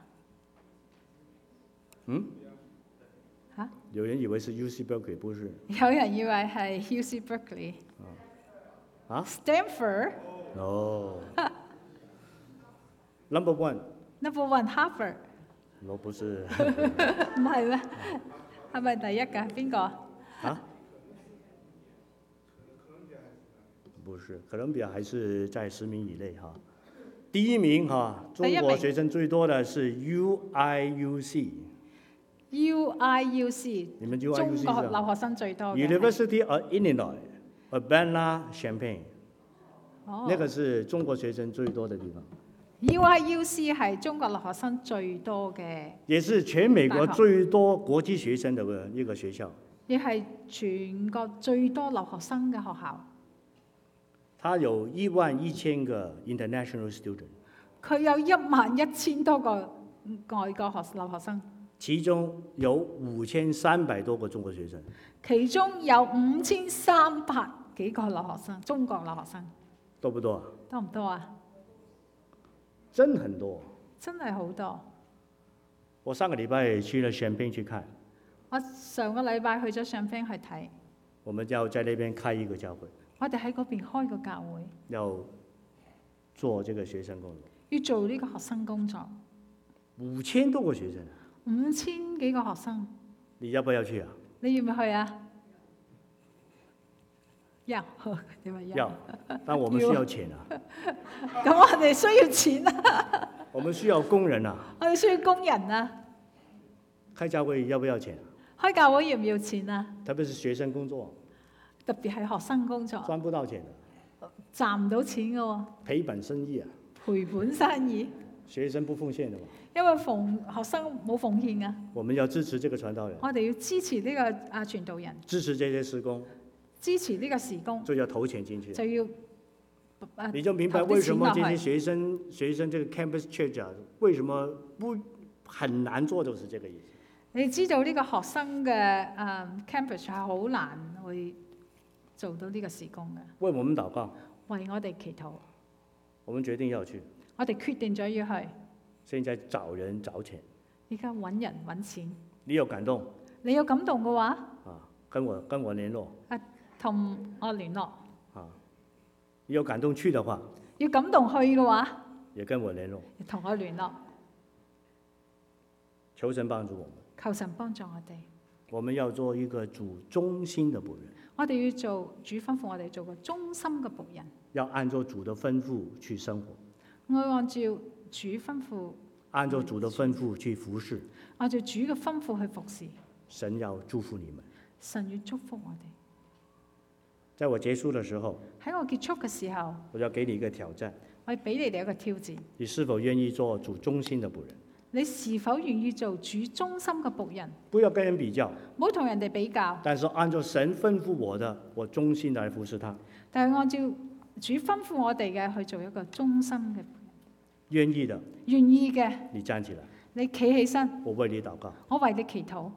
Speaker 2: 嚇？
Speaker 1: 有人以為是 UC Berkeley，不是？
Speaker 2: 有人以為係 UC Berkeley。
Speaker 1: 啊
Speaker 2: ？Stanford。
Speaker 1: 哦。Number one。Number
Speaker 2: one Harvard。
Speaker 1: 我不是。
Speaker 2: 唔係咩？係咪第一㗎？邊個？
Speaker 1: 啊？不是，哥倫比亞還是在10名以內哈。第一名哈，中國學生最多的是 UIUC。
Speaker 2: UIUC。
Speaker 1: 你們 UIUC 是？
Speaker 2: 中國留學生最多嘅。
Speaker 1: University of Illinois Urbana-Champaign。
Speaker 2: 哦。
Speaker 1: 那個是中國學生最多的地方。
Speaker 2: UIUC 係中國留學生最多嘅。
Speaker 1: 也是全美國最多國際學生的一個學校。
Speaker 2: 亦係全國最多留學生嘅學校。
Speaker 1: 它有11000個 international student。
Speaker 2: 佢有11000多個外國留學生。
Speaker 1: 其中有5300多個中國學生。
Speaker 2: 其中有5300幾個留學生，中國留學生。
Speaker 1: 多不多啊？
Speaker 2: 多唔多啊？
Speaker 1: 真很多。
Speaker 2: 真係好多。
Speaker 1: 我上個禮拜去了香檳去看。
Speaker 2: 我上個禮拜去咗香檳去睇。
Speaker 1: 我們要在那邊開一個教會。
Speaker 2: 我哋喺嗰邊開個教會。
Speaker 1: 要做這個學生工作。
Speaker 2: 要做呢個學生工作。
Speaker 1: 5000多個學生。
Speaker 2: 5000幾個學生。
Speaker 1: 你要不要去啊？
Speaker 2: 你要唔要去啊？要。點解
Speaker 1: 要？但我們需要錢啊。
Speaker 2: 咁我哋需要錢啊。
Speaker 1: 我們需要工人啊。
Speaker 2: 我哋需要工人啊。
Speaker 1: 開教會要不要錢？
Speaker 2: 開教會要唔要錢啊？
Speaker 1: 特別是學生工作。
Speaker 2: 特別係學生工作。
Speaker 1: 賺不到錢的。
Speaker 2: 賺唔到錢嘅喎。
Speaker 1: 賠本生意啊。
Speaker 2: 賠本生意。
Speaker 1: 學生不奉獻的嘛。
Speaker 2: 因為學生冇奉獻啊。
Speaker 1: 我們要支持這個傳道人。
Speaker 2: 我哋要支持呢個傳道人。
Speaker 1: 支持這些事工。
Speaker 2: 支持呢個事工。
Speaker 1: 就要投錢進去。
Speaker 2: 就要。
Speaker 1: 你就明白為什麼這些學生這個 campus church 啊，為什麼不很難做，就是這個意思。
Speaker 2: 你知道呢個學生嘅campus 係好難去做到呢個事工嘅。
Speaker 1: 為我們禱告。
Speaker 2: 為我哋祈禱。
Speaker 1: 我們決定要去。
Speaker 2: 我哋決定咗要去。
Speaker 1: 現在找人找錢。
Speaker 2: 而家揾人揾錢。
Speaker 1: 你有感動？
Speaker 2: 你有感動嘅話？
Speaker 1: 啊，跟我聯絡。
Speaker 2: 同我聯絡。
Speaker 1: 啊，你有感動去的話。
Speaker 2: 要感動去嘅話。
Speaker 1: 也跟我聯絡。
Speaker 2: 同我聯絡。
Speaker 1: 求神幫助我們。
Speaker 2: 求神幫助我哋。
Speaker 1: 我們要做一個主忠心的僕人。
Speaker 2: 我哋要做主吩咐我哋做個忠心嘅僕人。
Speaker 1: 要按照主的吩咐去生活。
Speaker 2: 我按照主吩咐
Speaker 1: 按照主的吩咐去服侍，
Speaker 2: 按照主嘅吩咐去服侍。
Speaker 1: 神要祝福你們。
Speaker 2: 神要祝福我哋。
Speaker 1: 在我結束的時候，
Speaker 2: 喺我結束嘅時候，
Speaker 1: 我要給你一個挑戰，
Speaker 2: 我要俾你哋一個挑戰。
Speaker 1: 你是否願意做主忠心的僕人？
Speaker 2: 你是否願意做主忠心嘅僕人？
Speaker 1: 不要跟人比較，
Speaker 2: 唔好同人哋比較，
Speaker 1: 但是按照神吩咐我的，我忠心來服侍他。
Speaker 2: 但係按照主吩咐我哋嘅去做一個忠心嘅僕人。
Speaker 1: 願意的，
Speaker 2: 願意嘅，
Speaker 1: 你站起來，
Speaker 2: 你企起身，
Speaker 1: 我為你禱告。
Speaker 2: 我為你祈禱。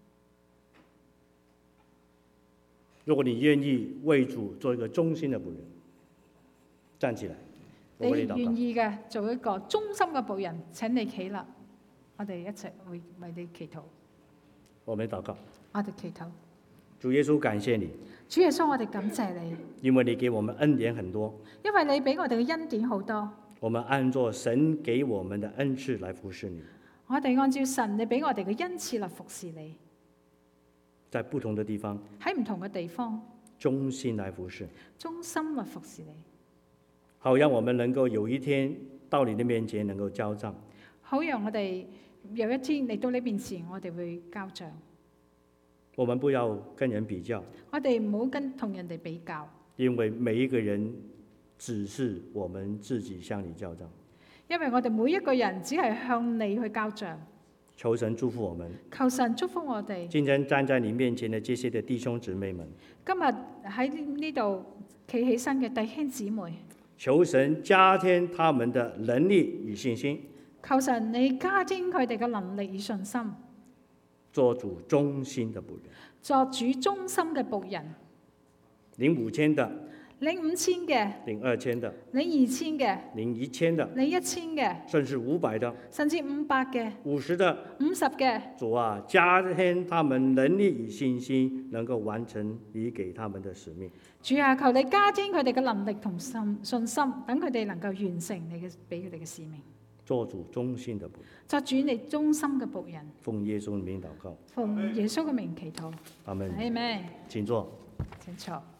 Speaker 1: 如果你願意為主做一個忠心的僕人，站起來，我
Speaker 2: 你
Speaker 1: 為你禱告。
Speaker 2: 願意嘅做一個忠心嘅僕人，請你起立，我哋一齊為你祈禱。
Speaker 1: 我們禱告。
Speaker 2: 我哋祈禱。
Speaker 1: 主耶穌，感謝你，
Speaker 2: 主耶穌，我哋感謝你，
Speaker 1: 因為你給我們恩典很多，
Speaker 2: 因為你俾我哋嘅恩典好多，
Speaker 1: 我們按照神給我們的恩賜來服侍你。
Speaker 2: 我哋按照神你俾我哋嘅恩賜嚟服侍你，
Speaker 1: 在不同的地方，
Speaker 2: 喺唔同嘅地方
Speaker 1: 忠心來服侍，
Speaker 2: 忠心嚟服侍你，
Speaker 1: 好讓我們能夠有一天到你的面前能夠交賬。
Speaker 2: 好讓我哋有一天嚟到你面前，我哋會交賬。
Speaker 1: 我們不要跟人比較，
Speaker 2: 我哋唔好同人哋比較，
Speaker 1: 因為每一個人只是我們自己向你交賬。
Speaker 2: 因為我哋每一個人只係向你去交賬。
Speaker 1: 求神祝福我們，
Speaker 2: 求神祝福我哋。
Speaker 1: 今天站在你面前的這些的弟兄姊妹們，
Speaker 2: 今日喺呢度企起身嘅弟兄姊妹，
Speaker 1: 求神加添他們的能力與信心，
Speaker 2: 求神你加添佢哋嘅能力與信心，
Speaker 1: 做主忠心的僕人。
Speaker 2: 作主忠心嘅僕人。
Speaker 1: 領5000的，
Speaker 2: 領5000嘅，
Speaker 1: 領2000的，
Speaker 2: 領2000嘅，
Speaker 1: 領1000的，
Speaker 2: 領1000嘅，
Speaker 1: 甚至500的，
Speaker 2: 甚至500嘅、
Speaker 1: 50的。
Speaker 2: 50嘅。
Speaker 1: 主啊，加添他們能力與信心，能夠完成你給他們的使命。
Speaker 2: 主啊，求你加添佢哋嘅能力同信心，等佢哋能夠完成你嘅俾佢哋嘅使命。
Speaker 1: 做主忠心的僕人，
Speaker 2: 作主你忠心嘅僕人，
Speaker 1: 奉耶穌的名禱告，
Speaker 2: 奉耶穌嘅名祈禱。
Speaker 1: 阿門。
Speaker 2: 阿們。
Speaker 1: 請坐。
Speaker 2: 請坐。